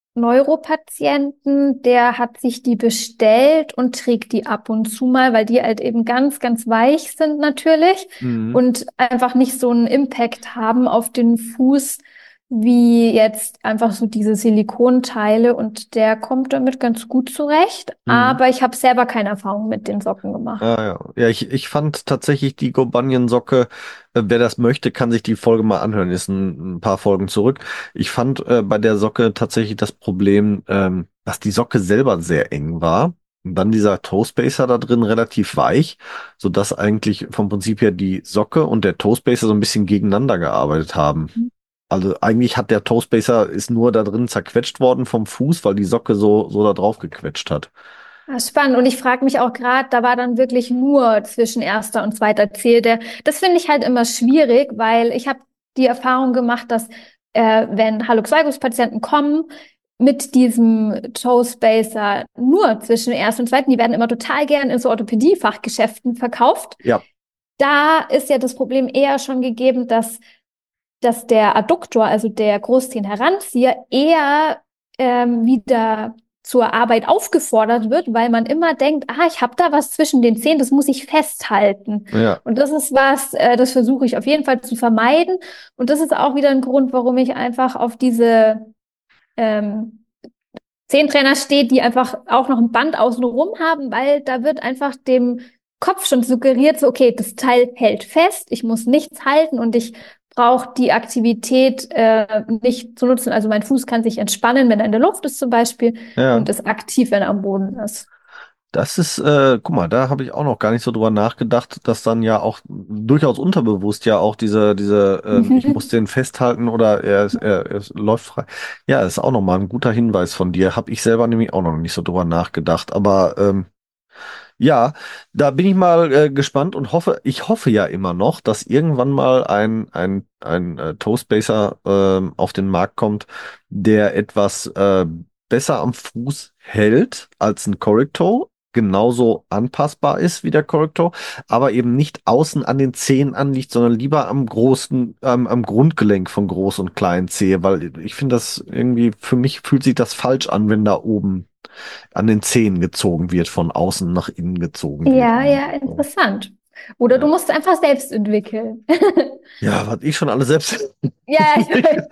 [SPEAKER 3] Neuropatienten, der hat sich die bestellt und trägt die ab und zu mal, weil die halt eben ganz, ganz weich sind natürlich
[SPEAKER 2] Mhm.
[SPEAKER 3] und einfach nicht so einen Impact haben auf den Fuß wie jetzt einfach so diese Silikonteile und der kommt damit ganz gut zurecht.
[SPEAKER 2] Mhm.
[SPEAKER 3] Aber ich habe selber keine Erfahrung mit den Socken gemacht.
[SPEAKER 2] Ah, ja, ja, ich fand tatsächlich die Go Bunyan Socke, wer das möchte, kann sich die Folge mal anhören, ist ein paar Folgen zurück. Ich fand bei der Socke tatsächlich das Problem, dass die Socke selber sehr eng war. Und dann dieser Toespacer da drin relativ weich, sodass eigentlich vom Prinzip her die Socke und der Toespacer so ein bisschen gegeneinander gearbeitet haben. Also eigentlich hat der Toespacer ist nur da drin zerquetscht worden vom Fuß, weil die Socke so da drauf gequetscht hat.
[SPEAKER 3] Ah, spannend. Und ich frage mich auch gerade, da war dann wirklich nur zwischen erster und zweiter Zähl. Das finde ich halt immer schwierig, weil ich habe die Erfahrung gemacht, dass wenn Hallux Valgus Patienten kommen mit diesem Toe Spacer nur zwischen ersten und zweiten, die werden immer total gern in so Orthopädie-Fachgeschäften verkauft.
[SPEAKER 2] Ja,
[SPEAKER 3] Da ist ja das Problem eher schon gegeben, dass der Adduktor, also der Großzehenheranzieher, eher wieder zur Arbeit aufgefordert wird, weil man immer denkt, ich habe da was zwischen den Zähnen, das muss ich festhalten.
[SPEAKER 2] ja,
[SPEAKER 3] Und das ist was, das versuche ich auf jeden Fall zu vermeiden. Und das ist auch wieder ein Grund, warum ich einfach auf diese ähm, Zehentrainer stehe, die einfach auch noch ein Band außenrum haben, weil da wird einfach dem Kopf schon suggeriert, so, okay, das Teil hält fest, ich muss nichts halten und ich brauche die Aktivität nicht zu nutzen. Also mein Fuß kann sich entspannen, wenn er in der Luft ist zum Beispiel
[SPEAKER 2] ja.
[SPEAKER 3] und ist aktiv, wenn er am Boden ist.
[SPEAKER 2] Das ist, guck mal, da habe ich auch noch gar nicht so drüber nachgedacht, dass dann ja auch durchaus unterbewusst ja auch ich muss den festhalten oder er läuft frei. Ja, ist auch nochmal ein guter Hinweis von dir. Habe ich selber nämlich auch noch nicht so drüber nachgedacht. Aber ja, da bin ich mal gespannt und ich hoffe ja immer noch, dass irgendwann mal ein Toespacer auf den Markt kommt, der etwas besser am Fuß hält als ein Correcto, genauso anpassbar ist wie der Correcto, aber eben nicht außen an den Zehen anliegt, sondern lieber am Grundgelenk von Groß- und Kleinzehe, weil ich finde das irgendwie, für mich fühlt sich das falsch an, wenn da oben an den Zehen gezogen wird, von außen nach innen gezogen wird.
[SPEAKER 3] Ja, ja,
[SPEAKER 2] So.
[SPEAKER 3] interessant. Oder du
[SPEAKER 2] Ja.
[SPEAKER 3] musst einfach selbst entwickeln.
[SPEAKER 2] Ja, was ich schon alles selbst.
[SPEAKER 3] Ja, ich weiß.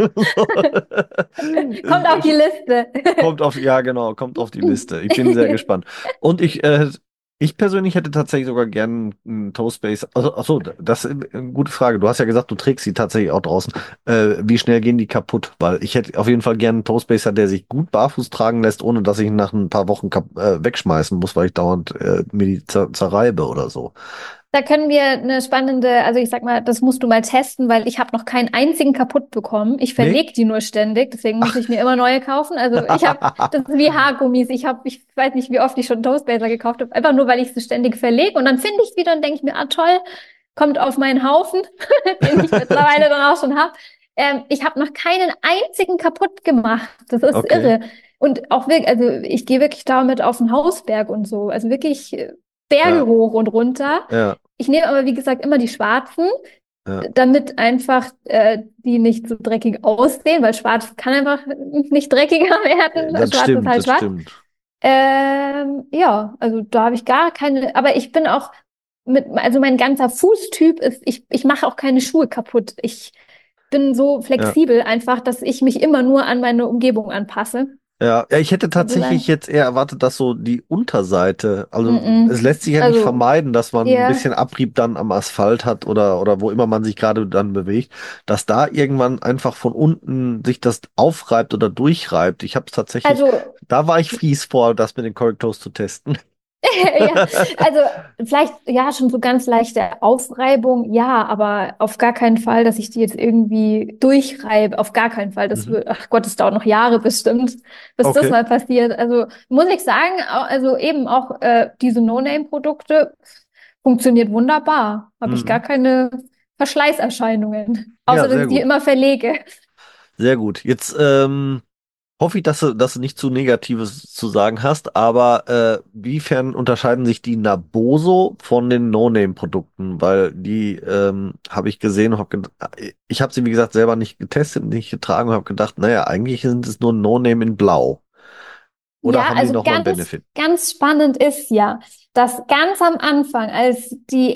[SPEAKER 3] Kommt auf die Liste.
[SPEAKER 2] Ja, genau, kommt auf die Liste. Ich bin sehr gespannt. Und ich persönlich hätte tatsächlich sogar gern einen Toespace. Also, ach so, das ist eine gute Frage. Du hast ja gesagt, du trägst sie tatsächlich auch draußen. Wie schnell gehen die kaputt? Weil ich hätte auf jeden Fall gern einen Toespacer, der sich gut barfuß tragen lässt, ohne dass ich ihn nach ein paar Wochen wegschmeißen muss, weil ich dauernd mir die zerreibe oder so.
[SPEAKER 3] Da können wir eine spannende, also ich sag mal, das musst du mal testen, weil ich habe noch keinen einzigen kaputt bekommen. Ich
[SPEAKER 2] Nee?
[SPEAKER 3] verlege die nur ständig, deswegen muss ich mir immer neue kaufen. Also ich habe, das ist wie Haargummis. Ich weiß nicht, wie oft ich schon Toastbaser gekauft habe, einfach nur, weil ich sie ständig verlege und dann finde ich es wieder und denke ich mir, toll, kommt auf meinen Haufen, den ich mittlerweile dann auch schon habe. Ich habe noch keinen einzigen kaputt gemacht. Das ist
[SPEAKER 2] Okay.
[SPEAKER 3] irre. Und auch wirklich, also ich gehe wirklich damit auf den Hausberg und so. Also wirklich Berge
[SPEAKER 2] Ja,
[SPEAKER 3] hoch und runter.
[SPEAKER 2] ja,
[SPEAKER 3] Ich nehme aber, wie gesagt, immer die schwarzen,
[SPEAKER 2] ja.
[SPEAKER 3] damit einfach die nicht so dreckig aussehen, weil schwarz kann einfach nicht dreckiger werden. Schwarz ist halt
[SPEAKER 2] Das
[SPEAKER 3] schwarz.
[SPEAKER 2] stimmt.
[SPEAKER 3] Ja, also da habe ich gar keine, aber ich bin auch also mein ganzer Fußtyp ist, ich mache auch keine Schuhe kaputt. Ich bin so
[SPEAKER 2] Ja.
[SPEAKER 3] flexibel einfach, dass ich mich immer nur an meine Umgebung anpasse.
[SPEAKER 2] Ja, ich hätte tatsächlich
[SPEAKER 3] Sozusagen.
[SPEAKER 2] jetzt eher erwartet, dass so die Unterseite, also es
[SPEAKER 3] Mm-mm.
[SPEAKER 2] lässt sich ja nicht
[SPEAKER 3] Also,
[SPEAKER 2] vermeiden, dass man ein
[SPEAKER 3] ja.
[SPEAKER 2] bisschen Abrieb dann am Asphalt hat oder wo immer man sich gerade dann bewegt, dass da irgendwann einfach von unten sich das aufreibt oder durchreibt. Ich habe es tatsächlich,
[SPEAKER 3] Also
[SPEAKER 2] da war ich fies vor, das mit den Correctors zu testen.
[SPEAKER 3] ja, also vielleicht ja schon so ganz leichte Aufreibung, ja, aber auf gar keinen Fall, dass ich die jetzt irgendwie durchreibe, auf gar keinen Fall. Das
[SPEAKER 2] Mhm.
[SPEAKER 3] wird, ach Gott, es dauert noch Jahre bestimmt, bis das
[SPEAKER 2] Okay.
[SPEAKER 3] mal passiert. Also muss ich sagen, also eben auch diese No-Name-Produkte funktioniert wunderbar. Habe ich gar
[SPEAKER 2] Mhm.
[SPEAKER 3] keine Verschleißerscheinungen,
[SPEAKER 2] Ja,
[SPEAKER 3] außer dass
[SPEAKER 2] sehr
[SPEAKER 3] ich die
[SPEAKER 2] gut.
[SPEAKER 3] immer verlege.
[SPEAKER 2] Sehr gut. Jetzt hoffe ich, dass du nicht zu Negatives zu sagen hast, aber wiefern unterscheiden sich die Naboso von den No-Name-Produkten? Weil die habe ich gesehen und ich habe sie, wie gesagt, selber nicht getestet, nicht getragen und habe gedacht, naja, eigentlich sind es nur No-Name in Blau. Oder
[SPEAKER 3] Ja,
[SPEAKER 2] haben die
[SPEAKER 3] also
[SPEAKER 2] nochmal einen Benefit?
[SPEAKER 3] ganz spannend ist ja, dass ganz am Anfang, als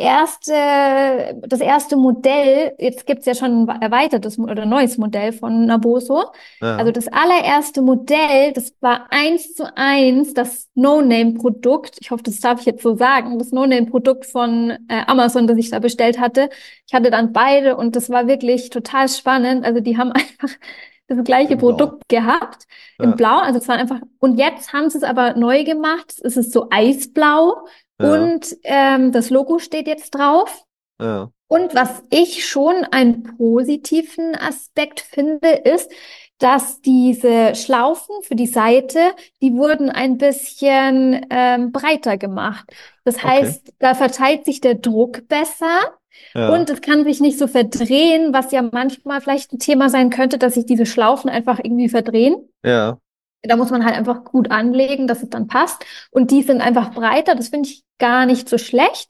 [SPEAKER 3] das erste Modell, jetzt gibt's ja schon ein erweitertes oder neues Modell von Naboso, also
[SPEAKER 2] Ja,
[SPEAKER 3] das allererste Modell, das war 1:1 das No-Name-Produkt, ich hoffe, das darf ich jetzt so sagen, das No-Name-Produkt von Amazon, das ich da bestellt hatte. Ich hatte dann beide und das war wirklich total spannend. Also die haben einfach das gleiche
[SPEAKER 2] in Blau.
[SPEAKER 3] Produkt gehabt in
[SPEAKER 2] Ja,
[SPEAKER 3] Blau, also es war einfach, und jetzt haben sie es aber neu gemacht. Es ist so eisblau
[SPEAKER 2] ja,
[SPEAKER 3] und das Logo steht jetzt drauf.
[SPEAKER 2] ja.
[SPEAKER 3] Und was ich schon einen positiven Aspekt finde, ist, dass diese Schlaufen für die Seite, die wurden ein bisschen breiter gemacht. Das
[SPEAKER 2] Okay.
[SPEAKER 3] heißt, da verteilt sich der Druck besser
[SPEAKER 2] Ja,
[SPEAKER 3] und es kann sich nicht so verdrehen, was ja manchmal vielleicht ein Thema sein könnte, dass sich diese Schlaufen einfach irgendwie verdrehen.
[SPEAKER 2] ja,
[SPEAKER 3] Da muss man halt einfach gut anlegen, dass es dann passt. Und die sind einfach breiter. Das finde ich gar nicht so schlecht.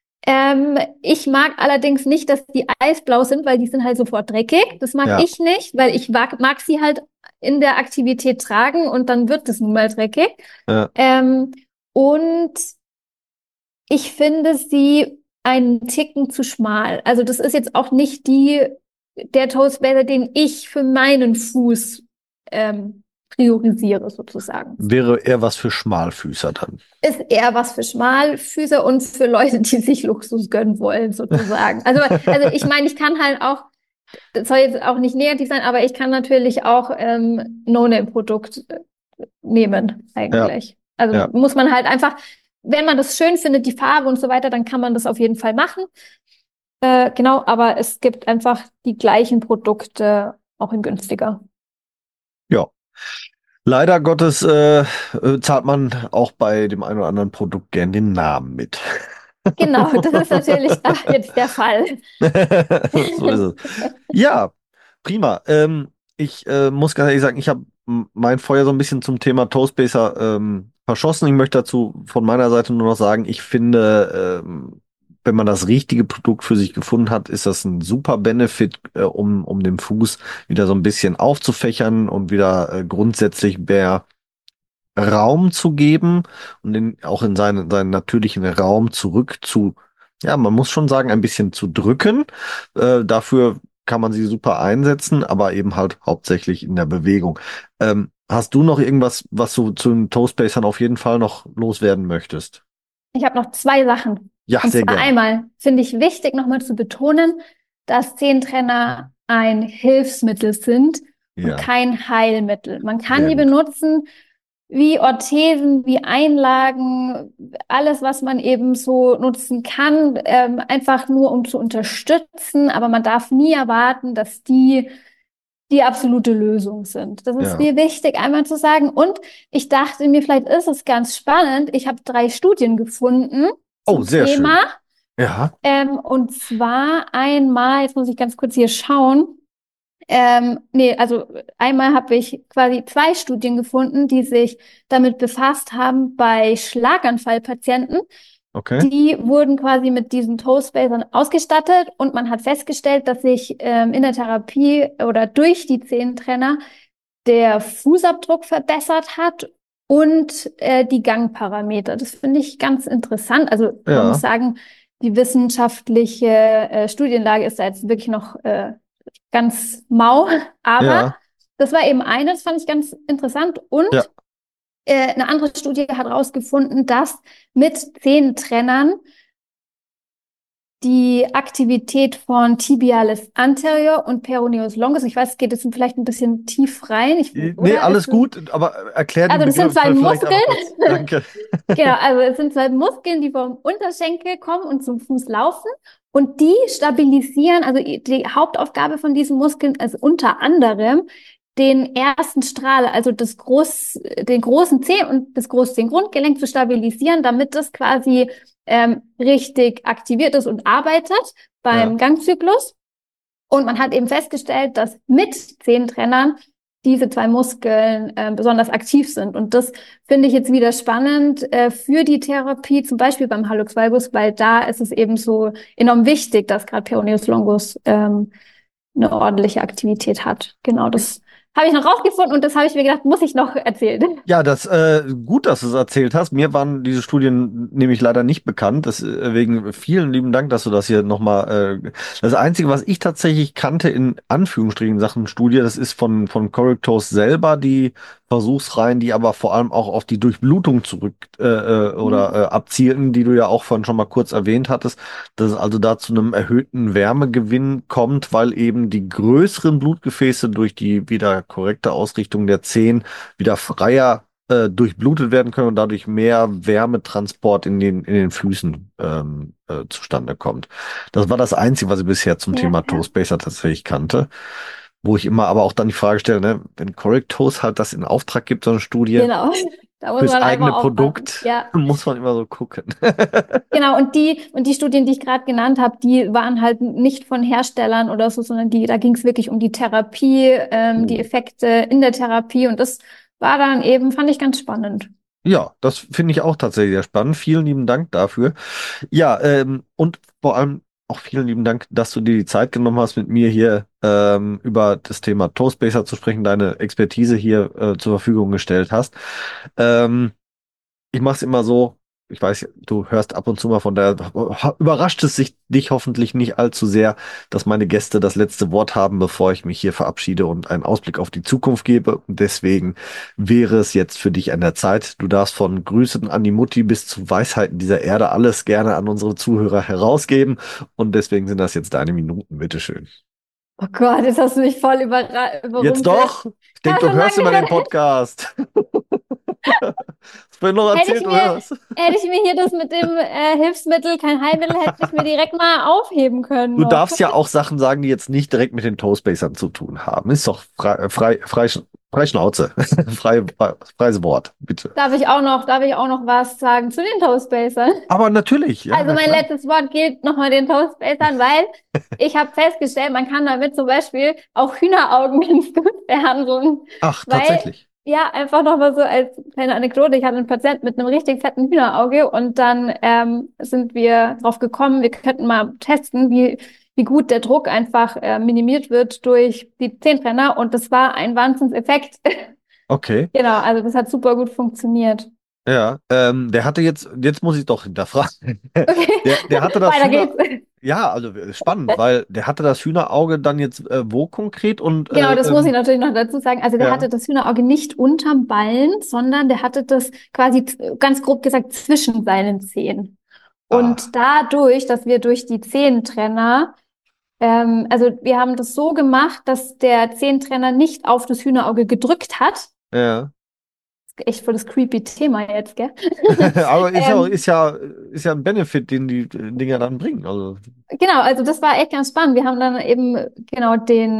[SPEAKER 3] Ich mag allerdings nicht, dass die eisblau sind, weil die sind halt sofort dreckig. Das mag
[SPEAKER 2] ja,
[SPEAKER 3] ich nicht, weil ich mag sie halt in der Aktivität tragen und dann wird es nun mal dreckig.
[SPEAKER 2] ja.
[SPEAKER 3] Ähm, und ich finde sie einen Ticken zu schmal. Also das ist jetzt auch nicht der Toastbäder, den ich für meinen Fuß priorisiere sozusagen.
[SPEAKER 2] Wäre eher was für Schmalfüßer dann.
[SPEAKER 3] Ist eher was für Schmalfüßer und für Leute, die sich Luxus gönnen wollen, sozusagen. Also ich meine, ich kann halt auch, das soll jetzt auch nicht negativ sein, aber ich kann natürlich auch No-Name-Produkt nehmen,
[SPEAKER 2] Ja,
[SPEAKER 3] eigentlich. Also
[SPEAKER 2] ja.
[SPEAKER 3] muss man halt einfach, wenn man das schön findet, die Farbe und so weiter, dann kann man das auf jeden Fall machen. Genau, aber es gibt einfach die gleichen Produkte auch in günstiger.
[SPEAKER 2] Ja. Leider Gottes zahlt man auch bei dem einen oder anderen Produkt gern den Namen mit.
[SPEAKER 3] Genau, das ist natürlich jetzt der Fall.
[SPEAKER 2] So ist es. Ja, prima. Ich muss ganz ehrlich sagen, ich habe mein Feuer so ein bisschen zum Thema Toastbaser verschossen. Ich möchte dazu von meiner Seite nur noch sagen, ich finde, wenn man das richtige Produkt für sich gefunden hat, ist das ein super Benefit, um den Fuß wieder so ein bisschen aufzufächern und wieder grundsätzlich mehr Raum zu geben und auch in seinen natürlichen Raum zurück zu, ja, man muss schon sagen, ein bisschen zu drücken. Dafür kann man sie super einsetzen, aber eben halt hauptsächlich in der Bewegung. Hast du noch irgendwas, was du zu den Toastbasern auf jeden Fall noch loswerden möchtest?
[SPEAKER 3] Ich habe noch zwei Sachen.
[SPEAKER 2] Ja,
[SPEAKER 3] Und
[SPEAKER 2] sehr
[SPEAKER 3] zwar
[SPEAKER 2] gerne.
[SPEAKER 3] einmal finde ich wichtig, nochmal zu betonen, dass Zehentrenner ein Hilfsmittel sind und
[SPEAKER 2] Ja,
[SPEAKER 3] kein Heilmittel. Man kann
[SPEAKER 2] sehr
[SPEAKER 3] die
[SPEAKER 2] gut.
[SPEAKER 3] benutzen wie Orthesen, wie Einlagen, alles, was man eben so nutzen kann, einfach nur um zu unterstützen. Aber man darf nie erwarten, dass die absolute Lösung sind. Das ist
[SPEAKER 2] Ja.
[SPEAKER 3] mir wichtig, einmal zu sagen. Und ich dachte mir, vielleicht ist es ganz spannend. Ich habe 3 Studien gefunden
[SPEAKER 2] Oh,
[SPEAKER 3] zum
[SPEAKER 2] sehr
[SPEAKER 3] Thema.
[SPEAKER 2] schön. Ja,
[SPEAKER 3] Und zwar einmal, jetzt muss ich ganz kurz hier schauen. Nee, also einmal habe ich quasi 2 Studien gefunden, die sich damit befasst haben bei Schlaganfallpatienten.
[SPEAKER 2] okay.
[SPEAKER 3] Die wurden quasi mit diesen Toastbasern ausgestattet und man hat festgestellt, dass sich in der Therapie oder durch die Zehentrenner der Fußabdruck verbessert hat und die Gangparameter. Das finde ich ganz interessant. Also man muss
[SPEAKER 2] Ja,
[SPEAKER 3] sagen, die wissenschaftliche Studienlage ist da jetzt wirklich noch ganz mau, aber
[SPEAKER 2] ja,
[SPEAKER 3] das war eben eine, das fand ich ganz interessant. Und
[SPEAKER 2] ja.
[SPEAKER 3] eine andere Studie hat herausgefunden, dass mit Zehentrennern die Aktivität von Tibialis anterior und Peroneus longus, ich weiß, es geht jetzt vielleicht ein bisschen tief rein,
[SPEAKER 2] Nee,
[SPEAKER 3] oder?
[SPEAKER 2] alles gut, aber erklär die
[SPEAKER 3] Also das sind zwei
[SPEAKER 2] Begriffe vielleicht
[SPEAKER 3] Muskeln.
[SPEAKER 2] einmal kurz. Danke.
[SPEAKER 3] Genau, also es sind 2 Muskeln, die vom Unterschenkel kommen und zum Fuß laufen. Und die stabilisieren, also die Hauptaufgabe von diesen Muskeln ist unter anderem, den ersten Strahl, also den großen Zeh und den Grundgelenk zu stabilisieren, damit das quasi richtig aktiviert ist und arbeitet
[SPEAKER 2] Ja.
[SPEAKER 3] beim Gangzyklus. Und man hat eben festgestellt, dass mit Zehentrennern diese 2 Muskeln besonders aktiv sind. Und das finde ich jetzt wieder spannend für die Therapie, zum Beispiel beim Hallux valgus, weil da ist es eben so enorm wichtig, dass gerade Peroneus longus eine ordentliche Aktivität hat. Genau, das habe ich noch rausgefunden und das habe ich mir gedacht, muss ich noch erzählen.
[SPEAKER 2] Ja, gut, dass du es erzählt hast. Mir waren diese Studien nämlich leider nicht bekannt. Deswegen vielen lieben Dank, dass du das hier nochmal. Das Einzige, was ich tatsächlich kannte in Anführungsstrichen Sachen Studie, das ist von Correctos selber die Versuchsreihen, die aber vor allem auch auf die Durchblutung zurück oder abzielten, die du ja auch vorhin schon mal kurz erwähnt hattest, dass es also da zu einem erhöhten Wärmegewinn kommt, weil eben die größeren Blutgefäße durch die wieder korrekte Ausrichtung der Zehen wieder freier durchblutet werden können und dadurch mehr Wärmetransport in den Füßen zustande kommt. Das war das Einzige, was ich bisher zum
[SPEAKER 3] Ja,
[SPEAKER 2] Thema
[SPEAKER 3] ja.
[SPEAKER 2] Toastbaser tatsächlich kannte. Wo ich immer aber auch dann die Frage stelle, ne, wenn Correctos halt das in Auftrag gibt, so eine Studie,
[SPEAKER 3] Genau, da muss
[SPEAKER 2] fürs
[SPEAKER 3] man
[SPEAKER 2] eigene
[SPEAKER 3] einfach aufpassen.
[SPEAKER 2] Produkt,
[SPEAKER 3] Ja,
[SPEAKER 2] muss man immer so gucken.
[SPEAKER 3] genau. Und die Studien, die ich gerade genannt habe, die waren halt nicht von Herstellern oder so, sondern da ging es wirklich um die Therapie, die Effekte in der Therapie. Und das war dann eben, fand ich ganz spannend.
[SPEAKER 2] Ja, das finde ich auch tatsächlich sehr spannend. Vielen lieben Dank dafür. Ja, und vor allem auch vielen lieben Dank, dass du dir die Zeit genommen hast, mit mir hier über das Thema Toastbaser zu sprechen, deine Expertise hier zur Verfügung gestellt hast. Ähm, Ich mache es immer so, ich weiß, du hörst ab und zu mal, von daher überrascht es dich hoffentlich nicht allzu sehr, dass meine Gäste das letzte Wort haben, bevor ich mich hier verabschiede und einen Ausblick auf die Zukunft gebe. Und deswegen wäre es jetzt für dich an der Zeit. Du darfst von Grüßen an die Mutti bis zu Weisheiten dieser Erde alles gerne an unsere Zuhörer herausgeben. Und deswegen sind das jetzt deine Minuten. Bitteschön.
[SPEAKER 3] Oh Gott, jetzt hast du mich voll
[SPEAKER 2] Jetzt
[SPEAKER 3] überrumpelt.
[SPEAKER 2] doch? Ich denke,
[SPEAKER 3] Ja,
[SPEAKER 2] du
[SPEAKER 3] schon
[SPEAKER 2] hörst
[SPEAKER 3] lange
[SPEAKER 2] immer den
[SPEAKER 3] gedacht.
[SPEAKER 2] Podcast. Was will noch
[SPEAKER 3] Hätte ich
[SPEAKER 2] erzählt, du
[SPEAKER 3] mir,
[SPEAKER 2] hörst?
[SPEAKER 3] hätte ich mir hier das mit dem Hilfsmittel, kein Heilmittel, hätte ich mir direkt mal aufheben können
[SPEAKER 2] Du
[SPEAKER 3] noch.
[SPEAKER 2] darfst ja auch Sachen sagen, die jetzt nicht direkt mit den Toastbasern zu tun haben. Ist doch frei Schnauze. Freies Wort, bitte.
[SPEAKER 3] Darf ich auch noch was sagen zu den Toastbasern?
[SPEAKER 2] Aber natürlich, ja,
[SPEAKER 3] Also
[SPEAKER 2] na
[SPEAKER 3] mein
[SPEAKER 2] klar.
[SPEAKER 3] letztes Wort gilt nochmal den Toastbasern, weil ich habe festgestellt, man kann damit zum Beispiel auch Hühneraugen ganz gut behandeln.
[SPEAKER 2] Ach,
[SPEAKER 3] Weil,
[SPEAKER 2] tatsächlich.
[SPEAKER 3] ja, einfach nochmal so als kleine Anekdote, ich hatte einen Patienten mit einem richtig fetten Hühnerauge und dann sind wir drauf gekommen, wir könnten mal testen, wie gut der Druck einfach minimiert wird durch die Zehntrenner und das war ein Wahnsinnseffekt.
[SPEAKER 2] Okay.
[SPEAKER 3] Genau, also das hat super gut funktioniert.
[SPEAKER 2] Ja, der hatte jetzt muss ich doch hinterfragen.
[SPEAKER 3] Okay,
[SPEAKER 2] Der hatte das
[SPEAKER 3] weiter
[SPEAKER 2] Hühner,
[SPEAKER 3] geht's.
[SPEAKER 2] ja, also spannend, weil der hatte das Hühnerauge dann jetzt wo konkret und
[SPEAKER 3] Genau, das muss ich natürlich noch dazu sagen. Also der
[SPEAKER 2] ja.
[SPEAKER 3] hatte das Hühnerauge nicht unterm Ballen, sondern der hatte das quasi ganz grob gesagt zwischen seinen Zehen.
[SPEAKER 2] Ah,
[SPEAKER 3] Und dadurch, dass wir durch die Zehentrenner, also wir haben das so gemacht, dass der Zehentrenner nicht auf das Hühnerauge gedrückt hat.
[SPEAKER 2] ja.
[SPEAKER 3] Echt voll das creepy Thema jetzt, gell?
[SPEAKER 2] Aber
[SPEAKER 3] Ähm,
[SPEAKER 2] ist ja ein Benefit, den die Dinger dann bringen. Also,
[SPEAKER 3] genau, also das war echt ganz spannend. Wir haben dann eben genau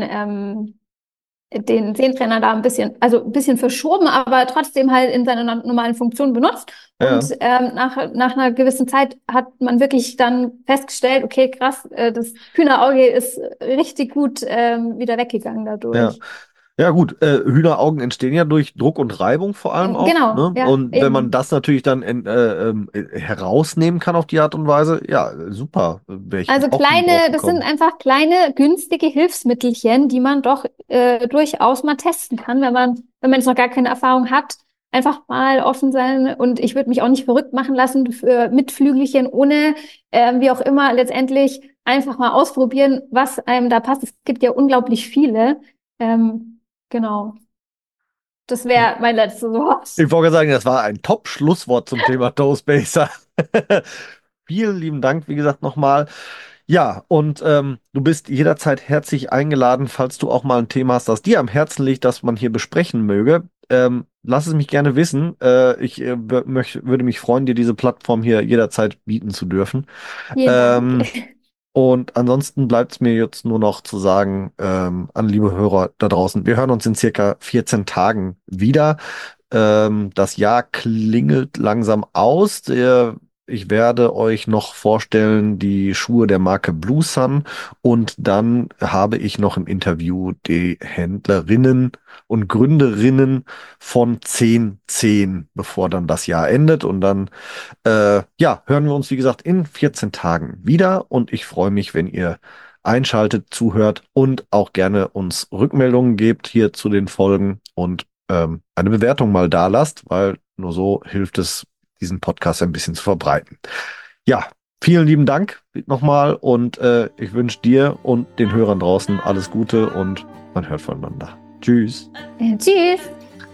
[SPEAKER 3] den Zehentrenner da also ein bisschen verschoben, aber trotzdem halt in seiner normalen Funktion benutzt. Und
[SPEAKER 2] ja.
[SPEAKER 3] nach einer gewissen Zeit hat man wirklich dann festgestellt, okay, krass, das Hühnerauge ist richtig gut wieder weggegangen
[SPEAKER 2] Ja.
[SPEAKER 3] dadurch.
[SPEAKER 2] Ja gut, Hühneraugen entstehen ja durch Druck und Reibung vor allem auch,
[SPEAKER 3] Genau,
[SPEAKER 2] ne?
[SPEAKER 3] ja,
[SPEAKER 2] Und wenn man
[SPEAKER 3] eben.
[SPEAKER 2] das natürlich dann herausnehmen kann auf die Art und Weise, ja, super, wäre ich
[SPEAKER 3] Also
[SPEAKER 2] auch nie drauf
[SPEAKER 3] das sind
[SPEAKER 2] gekommen.
[SPEAKER 3] einfach kleine, günstige Hilfsmittelchen, die man doch durchaus mal testen kann, wenn man jetzt noch gar keine Erfahrung hat. Einfach mal offen sein und ich würde mich auch nicht verrückt machen lassen für mit Flügelchen, ohne wie auch immer letztendlich einfach mal ausprobieren, was einem da passt. Es gibt ja unglaublich viele. Genau, das wäre mein letztes Wort.
[SPEAKER 2] Ich wollte sagen, das war ein Top-Schlusswort zum Thema Toastbaser. Vielen lieben Dank, wie gesagt, nochmal. Ja, und du bist jederzeit herzlich eingeladen, falls du auch mal ein Thema hast, das dir am Herzen liegt, das man hier besprechen möge. Lass es mich gerne wissen. Ich würde mich freuen, dir diese Plattform hier jederzeit bieten zu dürfen.
[SPEAKER 3] Vielen Dank.
[SPEAKER 2] Ähm, und ansonsten bleibt es mir jetzt nur noch zu sagen, an liebe Hörer da draußen, wir hören uns in circa 14 Tagen wieder. Das Jahr klingelt langsam aus. Ich werde euch noch vorstellen die Schuhe der Marke Blue Sun und dann habe ich noch im Interview die Händlerinnen und Gründerinnen von 1010, bevor dann das Jahr endet und dann ja, hören wir uns, wie gesagt, in 14 Tagen wieder und ich freue mich, wenn ihr einschaltet, zuhört und auch gerne uns Rückmeldungen gebt hier zu den Folgen und eine Bewertung mal da lasst, weil nur so hilft es, diesen Podcast ein bisschen zu verbreiten. Ja, vielen lieben Dank nochmal und ich wünsche dir und den Hörern draußen alles Gute und man hört voneinander. Tschüss.
[SPEAKER 3] Tschüss.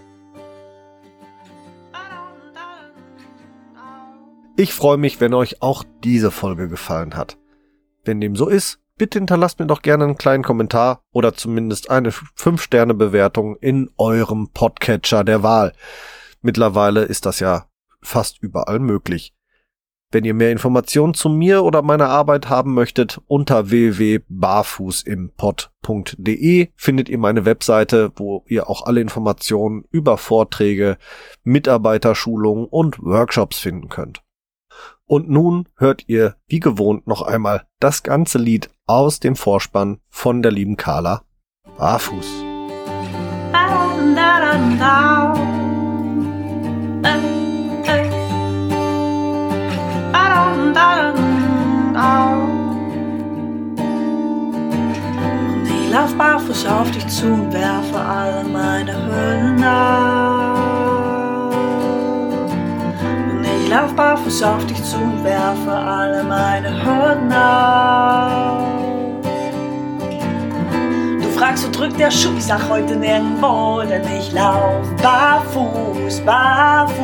[SPEAKER 2] Ich freue mich, wenn euch auch diese Folge gefallen hat. Wenn dem so ist, bitte hinterlasst mir doch gerne einen kleinen Kommentar oder zumindest eine 5-Sterne-Bewertung in eurem Podcatcher der Wahl. Mittlerweile ist das ja fast überall möglich. Wenn ihr mehr Informationen zu mir oder meiner Arbeit haben möchtet, unter www.barfußimpod.de findet ihr meine Webseite, wo ihr auch alle Informationen über Vorträge, Mitarbeiterschulungen und Workshops finden könnt. Und nun hört ihr wie gewohnt noch einmal das ganze Lied aus dem Vorspann von der lieben Carla, Barfuß.
[SPEAKER 1] Und ich lauf barfuß auf dich zu und werfe alle meine Hüllen ab. Und ich lauf barfuß auf dich zu und werfe alle meine Hürden ab. Du fragst, wo drückt der Schuh? Ich sag heute nirgendwo, denn ich lauf barfuß, barfuß.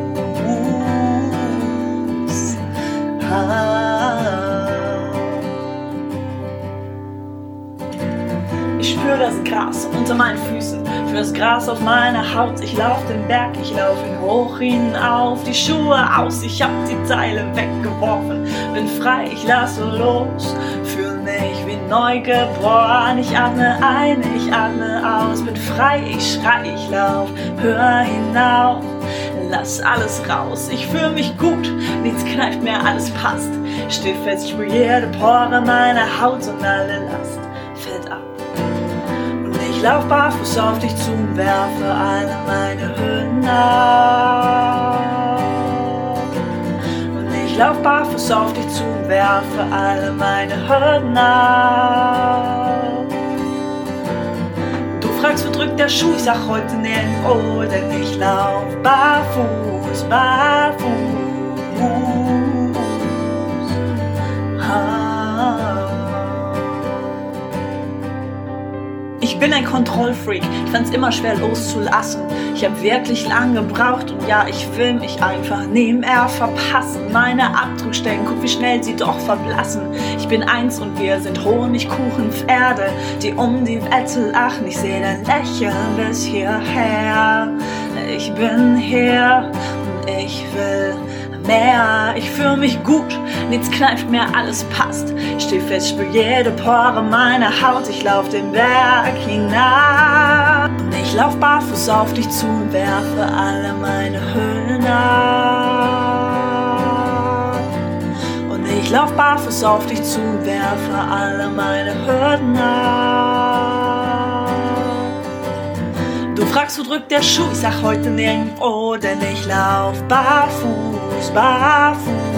[SPEAKER 1] Ich spür das Gras unter meinen Füßen, für das Gras auf meiner Haut. Ich lauf den Berg, ich lauf ihn hoch hinauf, die Schuhe aus, ich hab die Teile weggeworfen. Bin frei, ich lasse los, fühl mich wie neugeboren. Ich atme ein, ich atme aus, bin frei, ich schrei, ich lauf, hör hinauf. Lass alles raus, ich fühl mich gut, nichts kneift mehr, alles passt. Steh fest, ich spür jede Pore meiner Haut und alle Last fällt ab. Und ich lauf barfuß auf dich zu und werfe alle meine Hüllen ab. Und ich lauf barfuß auf dich zu und werfe alle meine Hürden ab. Du fragst, wo drückt der Schuh? Ich sag heute nirgendwo, denn ich lauf barfuß, barfuß. Ich bin ein Kontrollfreak, ich fand's immer schwer loszulassen. Ich hab wirklich lang gebraucht und ja, ich will mich einfach nie mehr verpassen. Meine Abdruckstellen, guck wie schnell sie doch verblassen. Ich bin eins und wir sind Honigkuchenpferde, die um die Wette lachen. Ich seh dein Lächeln bis hierher. Ich bin hier und ich will mehr. Ich fühl mich gut, nichts kneift mehr, alles passt. Ich steh fest, spür jede Pore meiner Haut. Ich lauf den Berg hinab. Und ich lauf barfuß auf dich zu und werfe alle meine Hüllen ab. Und ich lauf barfuß auf dich zu und werfe alle meine Hürden ab. Du fragst, wo drückt der Schuh? Ich sag heute nirgendwo, denn ich lauf barfuß, barfuß.